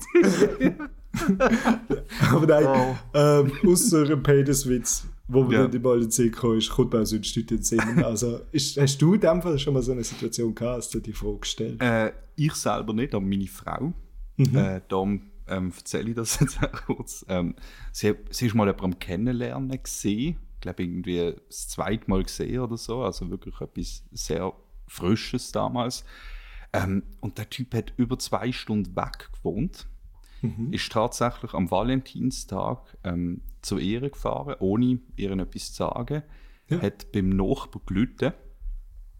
A: Aber nein, ausser einem Peniswitz, wo mir nicht mal in den Sinn gekommen ist, kommt mir sonst nicht in den Sinn. Also, hast du in dem Fall schon mal so eine Situation gehabt, hast du die Frage gestellt?
B: Ich selber nicht, aber meine Frau. Darum erzähle ich das jetzt auch kurz. Sie ist mal jemanden am Kennenlernen gesehen. Ich glaube, irgendwie das zweite Mal gesehen oder so. Also wirklich etwas sehr Frisches damals. Und der Typ hat über 2 Stunden weg gewohnt. Ist tatsächlich am Valentinstag zu ihr gefahren, ohne ihr etwas zu sagen. Hat beim Nachbarn gelitten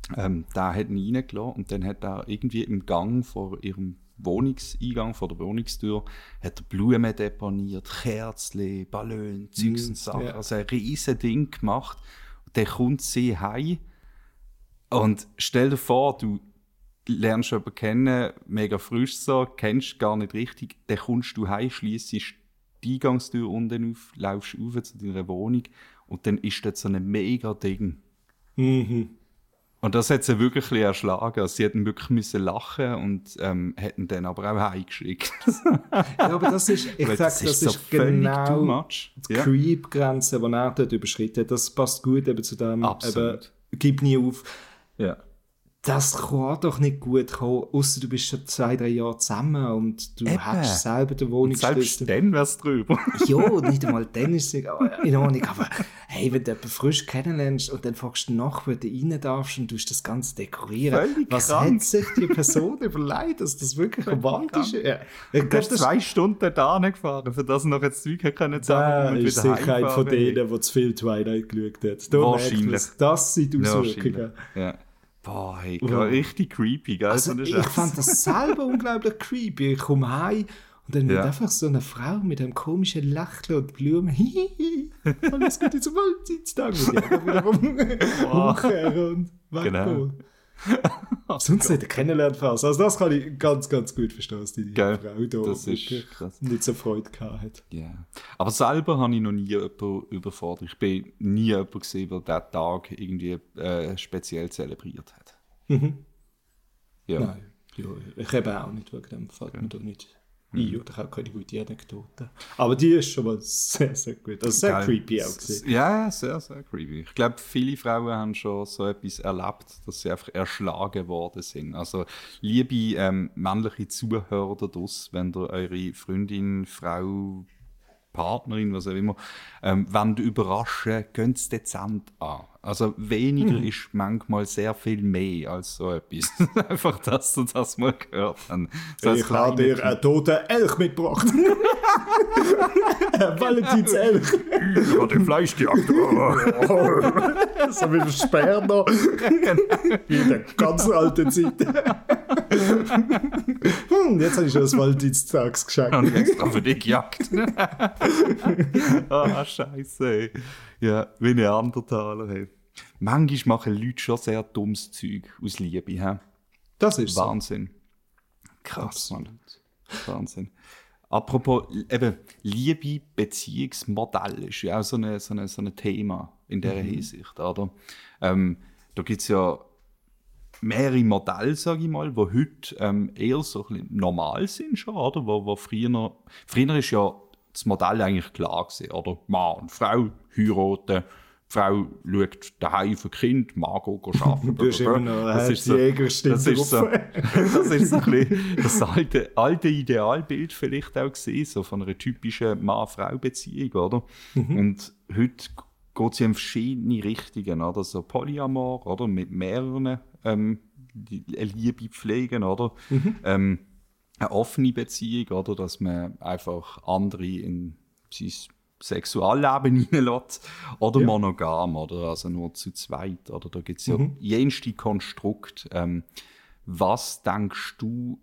B: der hat ihn reingelassen und dann hat er irgendwie im Gang vor ihrem Wohnungseingang, vor der Wohnungstür, hat er Blumen deponiert, Kerzen, Ballon, Zeugs und Sachen.
A: Ja.
B: Also ein riesen Ding gemacht. Und dann kommt sie heim und stell dir vor, du lernst jemanden kennen, mega frisch so, kennst gar nicht richtig, dann kommst du heim, schliessest die Eingangstür unten auf, laufst rauf zu deiner Wohnung und dann ist dort so ein mega Ding.
A: Mhm.
B: Und das hat sie wirklich ein bisschen erschlagen. Also sie hätten wirklich müssen lachen und hätten dann aber auch heimgeschickt.
A: Ja, aber das ist, ich
B: Weil
A: sag,
B: das
A: das
B: ist so
A: ist
B: völlig too
A: genau
B: much.
A: die
B: Ja.
A: Creep-Grenze, die er dort überschritten hat. Das passt gut eben zu dem,
B: Absolut.
A: eben, gib nie auf.
B: Ja.
A: Das kann doch nicht gut kommen, ausser du bist schon 2-3 Jahre zusammen und du
B: Eben.
A: hast selber den
B: Und
A: Wohnungsschlüssel.
B: selbst dann wär's drüber.
A: Ja, nicht einmal dann ist es in Ordnung. Aber hey, wenn du jemanden frisch kennenlernst und dann fragst du nach, wo du rein darfst und du das Ganze dekorieren.
B: Völlig
A: Was
B: krank.
A: hat sich die Person überlegt, dass das wirklich romantisch ist? Ja. Ich
B: Du
A: glaub,
B: hast 2 Stunden da gefahren, für das noch jetzt Zeug können
A: da
B: und
A: ist
B: wieder
A: sicher einer von
B: heimfahren.
A: denen, der zu viel Twilight geschaut hat. Da
B: Wahrscheinlich.
A: merkt man's. Das sind die
B: Ja,
A: Auswirkungen.
B: wahrscheinlich. Ja. Boah, hey,
A: Oh.
B: richtig creepy, gell?
A: Also,
B: So eine
A: ich
B: Scheiße.
A: fand das selber unglaublich creepy. Ich komme heim und dann wird
B: Ja.
A: einfach so eine Frau mit einem komischen Lächeln und Blumen. Hihihi, alles Gute zum Valentinstag. Und die einfach wieder umkehren und weggehen. Sonst nicht eine Kennenlernphase. Also das kann ich ganz, ganz gut verstehen, dass die
B: Gell,
A: Frau da
B: das ist
A: wirklich
B: krass.
A: nicht so Freude gehabt hat.
B: Ja. Aber selber habe ich noch nie jemanden überfordert. Ich bin nie jemand gesehen, der diesen Tag irgendwie speziell zelebriert hat. Ja.
A: Nein, ja, ich eben auch nicht, wegen dem fällt mir da nicht ein. Oder ich habe keine gute Anekdote. Aber die ist schon mal sehr, sehr gut. Also sehr
B: Geil.
A: creepy auch gewesen.
B: Ja, sehr, sehr creepy. Ich glaube, viele Frauen haben schon so etwas erlebt, dass sie einfach erschlagen worden sind. Also, liebe männliche Zuhörer da draussen, wenn ihr eure Freundin, Frau, Partnerin, was auch immer, wollt überraschen, geht es dezent an. Also weniger ist manchmal sehr viel mehr als so etwas. Einfach, dass du das mal gehört hast. So
A: Ich habe dir einen toten Elch mitgebracht. Ein Valentinselch.
B: Ich habe den Fleischjagd.
A: So wie ein Speer noch. Wie in der ganz alten Zeit. Jetzt habe ich schon das Valentinstagsgeschenk.
B: Und extra für dich gejagt. Ah, Scheiße. Ey. Ja, wie Neandertaler. Hey. Manchmal machen Leute schon sehr dummes Zeug aus Liebe. He?
A: Das ist so.
B: Wahnsinn. Krass, Mann. Wahnsinn. Apropos, eben, Liebe, Beziehungsmodell ist ja auch so ein Thema in dieser Hinsicht, oder? Da gibt es ja mehrere Modelle, sage ich mal, die heute eher so ein bisschen normal sind schon, oder? Wo früher ist ja das Modell eigentlich klar gewesen, oder? Mann und Frau heiraten, die Frau schaut daheim für Kind, Mann geht arbeiten.
A: Du hast immer noch
B: Das ist
A: die
B: so-
A: Jägerstimme
B: das ist so,
A: drauf.
B: das ist so ein bisschen das alte Idealbild vielleicht auch gewesen, so von einer typischen Mann-Frau-Beziehung, oder? Und heute geht es ja in verschiedene Richtungen, oder? So Polyamor, oder? Mit mehreren die Liebe pflegen, oder? Eine offene Beziehung, oder? Dass man einfach andere in sein Sexualleben reinlässt. Oder
A: Ja.
B: monogam, oder? Also nur zu zweit, oder? Da gibt es ja jenste Konstrukt. Was denkst du,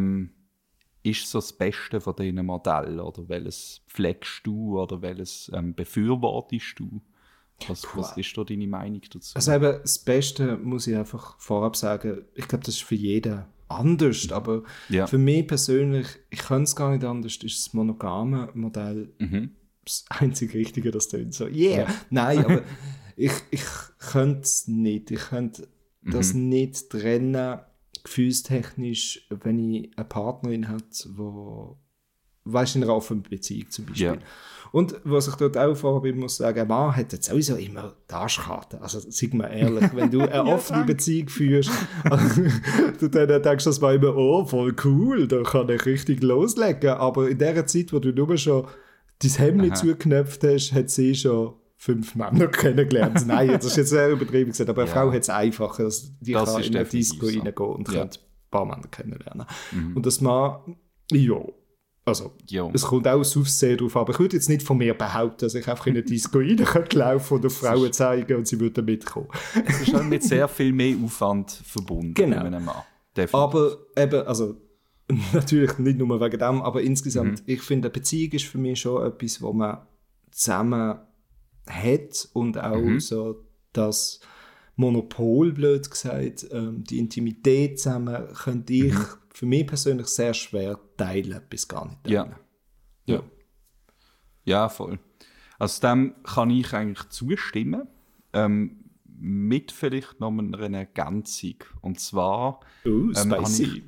B: ist so das Beste von diesen Modellen? Oder welches pflegst du oder welches befürwortest du? Was ist da deine Meinung dazu?
A: Also eben, das Beste muss ich einfach vorab sagen, ich glaube, das ist für jeden anders, aber
B: Ja.
A: für mich persönlich, ich kann es gar nicht anders, ist das monogame Modell das einzig Richtige, das tönt so, yeah, nein, aber ich könnte es nicht, ich könnte das nicht trennen, gefühlstechnisch, wenn ich eine Partnerin habe, die, weißt du, in einer offenen Beziehung zum Beispiel.
B: Ja.
A: Und was ich dort auch vorher muss sagen, ein Mann hat jetzt sowieso immer die Arschkarte. Also, sag mal ehrlich, wenn du eine offene Beziehung führst, du dann denkst du das mal immer, oh, voll cool, da kann ich richtig loslegen. Aber in der Zeit, wo du nur schon dein Hemd zugeknöpft hast, hat sie schon 5 Männer kennengelernt. Nein, das ist jetzt sehr übertrieben gesagt, aber eine Frau hat es einfacher. Die
B: Das
A: kann
B: ist
A: in eine
B: definitiv
A: Disco
B: so.
A: reingehen und
B: Ja.
A: kann ein paar Männer kennenlernen. Und das Mann, ja, Also,
B: Ja.
A: es kommt auch aufs Aufsehen drauf, aber ich würde jetzt nicht von mir behaupten, dass ich einfach in eine Disco reinlaufen und auf Frauen zeigen und sie würden mitkommen.
B: Es ist halt mit sehr viel mehr Aufwand verbunden.
A: Genau.
B: Mit einem Mann. Definitiv.
A: Aber eben, also natürlich nicht nur wegen dem, aber insgesamt, ich finde, eine Beziehung ist für mich schon etwas, wo man zusammen hat und auch so das Monopol, blöd gesagt, die Intimität zusammen, könnte ich für mich persönlich sehr schwer teilen, bis gar nicht teilen.
B: Ja. Ja, voll. Also dem kann ich eigentlich zustimmen. Mit vielleicht noch einer Ergänzung. Und zwar
A: Spicy.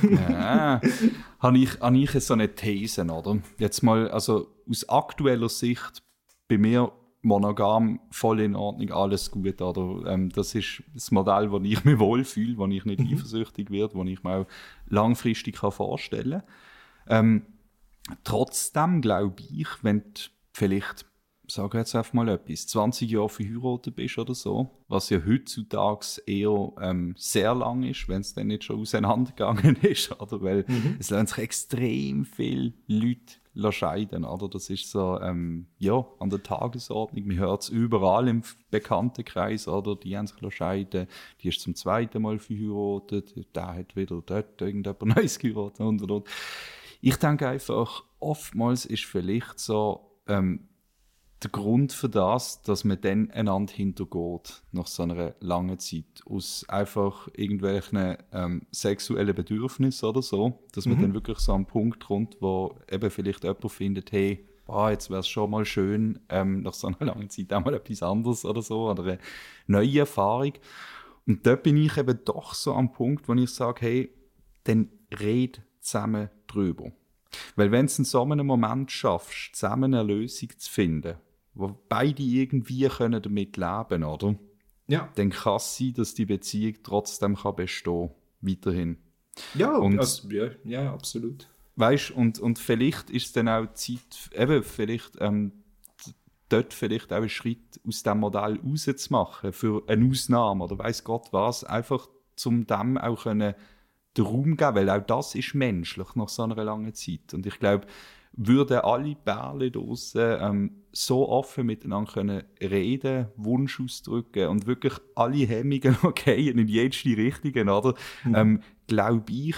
B: habe ich so eine These, oder? Jetzt mal, also aus aktueller Sicht, bei mir monogam, voll in Ordnung, alles gut, oder? Das ist das Modell, wo ich mich wohlfühle, wo ich nicht eifersüchtig werde, wo ich mir auch langfristig vorstellen kann. Trotzdem glaube ich, wenn du vielleicht, sage jetzt einfach mal etwas, 20 Jahre verheiratet bist oder so, was ja heutzutage eher sehr lang ist, wenn es dann nicht schon auseinandergegangen ist, oder? Weil es lernen sich extrem viele Leute scheiden, oder? Das ist so, an der Tagesordnung. Man hört es überall im Bekanntenkreis, oder? Die haben sich scheiden, die ist zum zweiten Mal verheiratet, der hat wieder dort irgendjemand Neues geheiratet und. Ich denke einfach, oftmals ist vielleicht so der Grund für das, dass man dann einander hintergeht nach so einer langen Zeit, aus einfach irgendwelchen sexuellen Bedürfnissen oder so, dass man dann wirklich so an einen Punkt kommt, wo eben vielleicht jemand findet, hey, jetzt wäre es schon mal schön, nach so einer langen Zeit auch mal etwas anderes oder so, oder eine neue Erfahrung. Und dort bin ich eben doch so am Punkt, wo ich sage, hey, dann red zusammen drüber. Weil wenn du in so einem Moment schaffst, zusammen eine Lösung zu finden, wo beide irgendwie können damit leben können, oder?
A: Ja.
B: Dann kann es sein, dass die Beziehung trotzdem bestehen kann, weiterhin.
A: Ja,
B: und,
A: ja, absolut.
B: Weißt, und vielleicht ist es dann auch Zeit, eben vielleicht dort vielleicht auch einen Schritt aus diesem Modell rauszumachen, für eine Ausnahme oder weiss Gott was, einfach zum dem auch können den Raum geben, weil auch das ist menschlich nach so einer langen Zeit. Und ich glaube, würden alle Pärchen draussen so offen miteinander können reden, Wunsch ausdrücken und wirklich alle Hemmungen gehen in jede Richtung, oder? Glaube ich,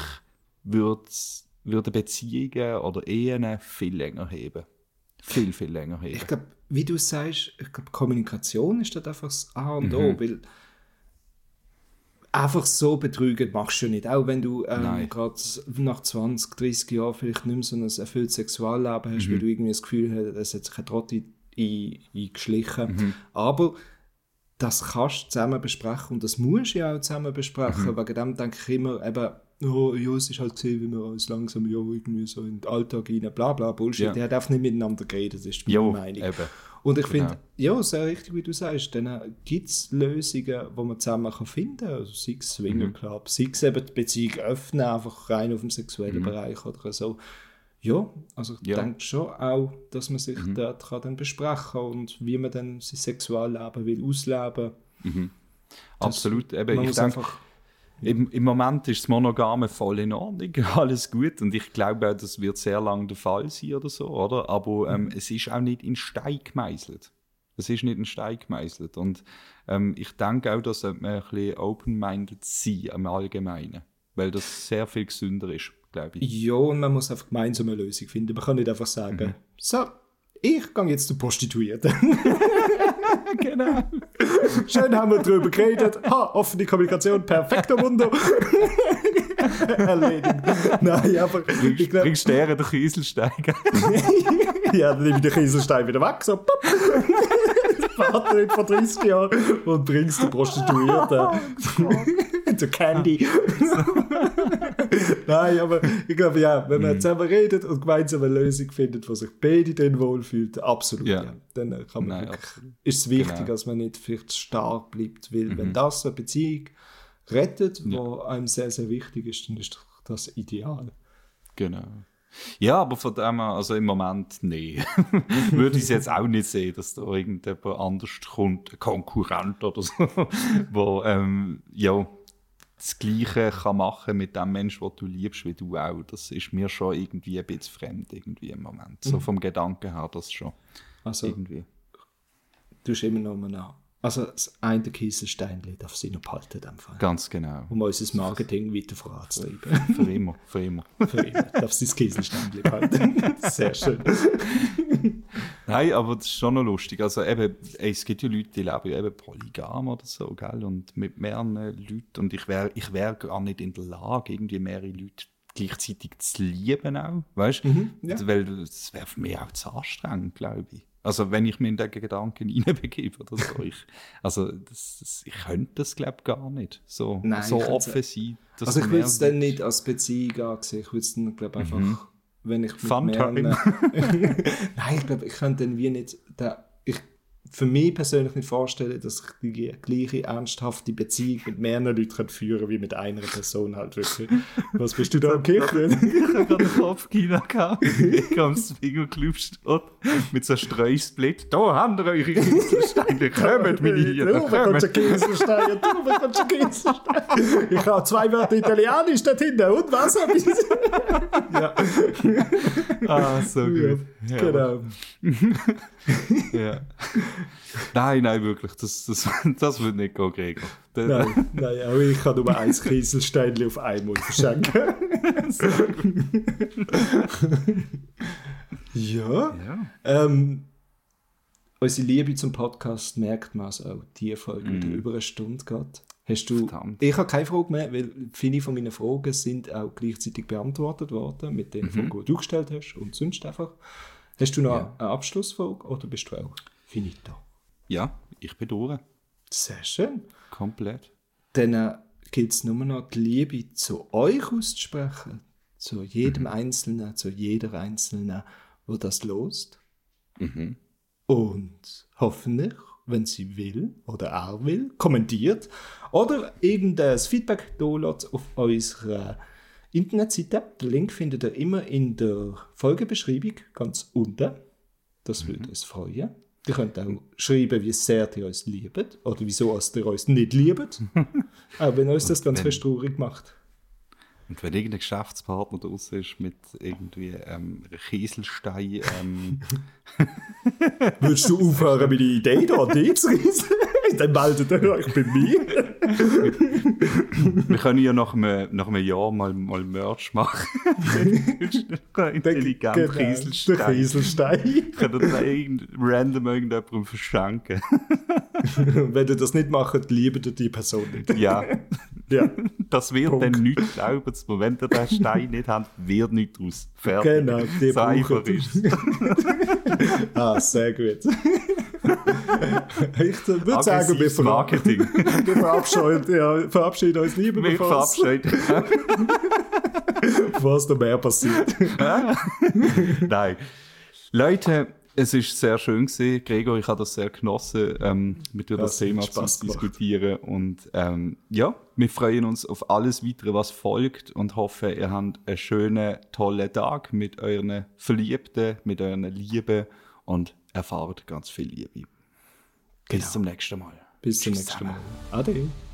B: würden Beziehungen oder Ehen viel länger heben. Viel, viel länger heben.
A: Ich glaube, wie du sagst, Kommunikation ist dort einfach das A und O, weil einfach so betrügen machst du nicht. Auch wenn du gerade nach 20, 30 Jahren vielleicht nicht mehr so ein erfülltes Sexualleben hast, weil du irgendwie das Gefühl hast, es hat sich ein Trott eingeschlichen. Aber das kannst du zusammen besprechen und das musst du ja auch zusammen besprechen. Wegen dem denke ich immer, eben, es ist halt gesehen, wie wir uns langsam irgendwie so in den Alltag rein, bla bla, Bullshit.
B: Ja.
A: Die hat einfach nicht miteinander geredet, das ist meine Meinung.
B: Eben.
A: Und ich finde, sehr richtig, wie du sagst, dann gibt es Lösungen, die man zusammen finden kann. Also sei es Swingerclub, sei es eben die Beziehung öffnen, einfach rein auf dem sexuellen Bereich oder so. Ja, also ich denke schon auch, dass man sich dort kann dann besprechen kann und wie man dann sein Sexualleben will ausleben.
B: Absolut. Eben, ich denke, im Moment ist das Monogame voll in Ordnung, alles gut. Und ich glaube auch, das wird sehr lange der Fall sein oder so, oder? Aber es ist auch nicht in Stein gemeißelt. Es ist nicht in Stein gemeißelt. Und ich denke auch, dass man ein bisschen open-minded sein im Allgemeinen. Weil das sehr viel gesünder ist, glaube ich.
A: Ja, und man muss einfach gemeinsam eine Lösung finden. Man kann nicht einfach sagen, so, ich gehe jetzt zu Prostituierten.
B: Genau.
A: Schön haben wir darüber geredet. Offene Kommunikation, perfekter Mundo. Erledigt. Nein, aber ich glaube...
B: Bringst du den Kieselstein?
A: Ja, dann nehme ich den Kieselstein wieder weg. So, warte nicht vor 30 Jahren und bringst den Prostituierten. Der Candy. Nein, aber ich glaube, ja, wenn man zusammen redet und gemeinsam eine Lösung findet, wo sich beide drin wohlfühlen, absolut, ja. Dann kann man ist es wichtig, dass man nicht vielleicht stark bleibt, weil wenn das eine Beziehung rettet, wo einem sehr, sehr wichtig ist, dann ist das ideal.
B: Genau. Ja, aber von dem her, also im Moment, nee. Würde ich es jetzt auch nicht sehen, dass da irgendjemand anders kommt, ein Konkurrent oder so, wo, das Gleiche kann machen mit dem Menschen, den du liebst, wie du auch. Das ist mir schon irgendwie ein bisschen fremd irgendwie im Moment. So vom Gedanken her, das schon.
A: Also,
B: irgendwie.
A: du hast immer noch mal also das eine Kieselsteinchen darf sie noch behalten in dem Fall.
B: Ganz genau.
A: Um unser Marketing weiter voranzutreiben.
B: Für immer, für immer.
A: Für immer darf sie das Kieselsteinchen behalten. Sehr schön.
B: Nein, aber das ist schon noch lustig. Also eben, es gibt ja Leute, die leben ja eben polygam oder so, gell? Und mit mehreren Leuten. Und ich wär gar nicht in der Lage, irgendwie mehrere Leute gleichzeitig zu lieben auch, weißt du?
A: ja.
B: Weil das wäre für mich auch zu anstrengend, glaube ich. Also wenn ich mir in den Gedanken hineinbegebe oder so. Ich könnte das, glaube ich, gar nicht. So,
A: Nein,
B: so offen sein.
A: Also ich würde es dann nicht als Beziehung ansehen. Ich würde es dann, glaube ich, einfach, wenn ich mit
B: Fun-Time.
A: Nein, ich glaube, ich könnte dann wie nicht... für mich persönlich nicht vorstellen, dass ich die gleiche ernsthafte Beziehung mit mehreren Leuten führen kann, wie mit einer Person halt wirklich. Was bist du da am Kirchen?
B: Ich habe gerade einen Kopfkino gehabt. Ich am Swingerclub steht mit so einem Streusblick. Da habt ihr eure Kieselsteine. Kommt meine hier.
A: Du bekommst einen Kieselstein. Du bekommst einen Kieselstein. Ich habe 2 Wörter Italienisch dort hinten. Und was? Ja.
B: Ah, so gut. Ja,
A: Genau.
B: ja. Nein, wirklich. Das wird nicht gehen, Gregor.
A: Nein, aber ich kann nur ein Kieselsteinchen auf einmal verschenken. Ja. Unsere Liebe zum Podcast merkt man also auch, die Folge wieder über eine Stunde geht. Hast du?
B: Verdammt.
A: Ich habe keine Frage mehr, weil viele von meinen Fragen sind auch gleichzeitig beantwortet worden mit den Fragen, die du gestellt hast und sonst einfach. Hast du noch eine Abschlussfrage oder bist du auch finito?
B: Ja, ich bin durch.
A: Sehr schön.
B: Komplett.
A: Dann gilt es nur noch, die Liebe zu euch auszusprechen, zu jedem Einzelnen, zu jeder Einzelnen, wo das lost. Und hoffentlich, wenn sie will oder er will, kommentiert oder irgendein Feedback downloadet auf unserer Internetseite. Den Link findet ihr immer in der Folgebeschreibung ganz unten. Das würde uns freuen. Ihr könnt auch schreiben, wie sehr ihr uns liebt oder wieso ihr uns nicht liebt. Auch wenn uns das ganz fest traurig macht.
B: Und wenn irgendein Geschäftspartner draus ist mit irgendwie Kieselstein...
A: Würdest du aufhören, meine Idee da an dich zu rieseln? Dann meldet ihr euch bei mir.
B: Wir können ja nach einem Jahr mal Merch machen. Intelligent Kieselstein.
A: Der Kieselstein.
B: Können wir random irgendjemandem verschenken.
A: Wenn ihr das nicht macht, liebt ihr die Person nicht.
B: Ja.
A: Ja.
B: Das wird
A: Punkt.
B: dann nichts, glauben Sie mir. Wenn ihr den Stein nicht habt, wird nichts aus. Fertig.
A: Genau, die
B: so einfach
A: brauchen.
B: ist es.
A: Sehr gut. Ich würde sagen, wir
B: Marketing.
A: verabschieden uns lieber,
B: Wir verabschieden.
A: bevor es noch mehr passiert.
B: Nein. Leute, es war sehr schön gewesen. Gregor, ich habe das sehr genossen, mit dir das Thema zu diskutieren. Und wir freuen uns auf alles Weitere, was folgt und hoffen, ihr habt einen schönen, tollen Tag mit euren Verliebten, mit euren Lieben und erfahrt ganz viel Liebe. Bis zum nächsten Mal.
A: Bis zum nächsten Mal. Ade.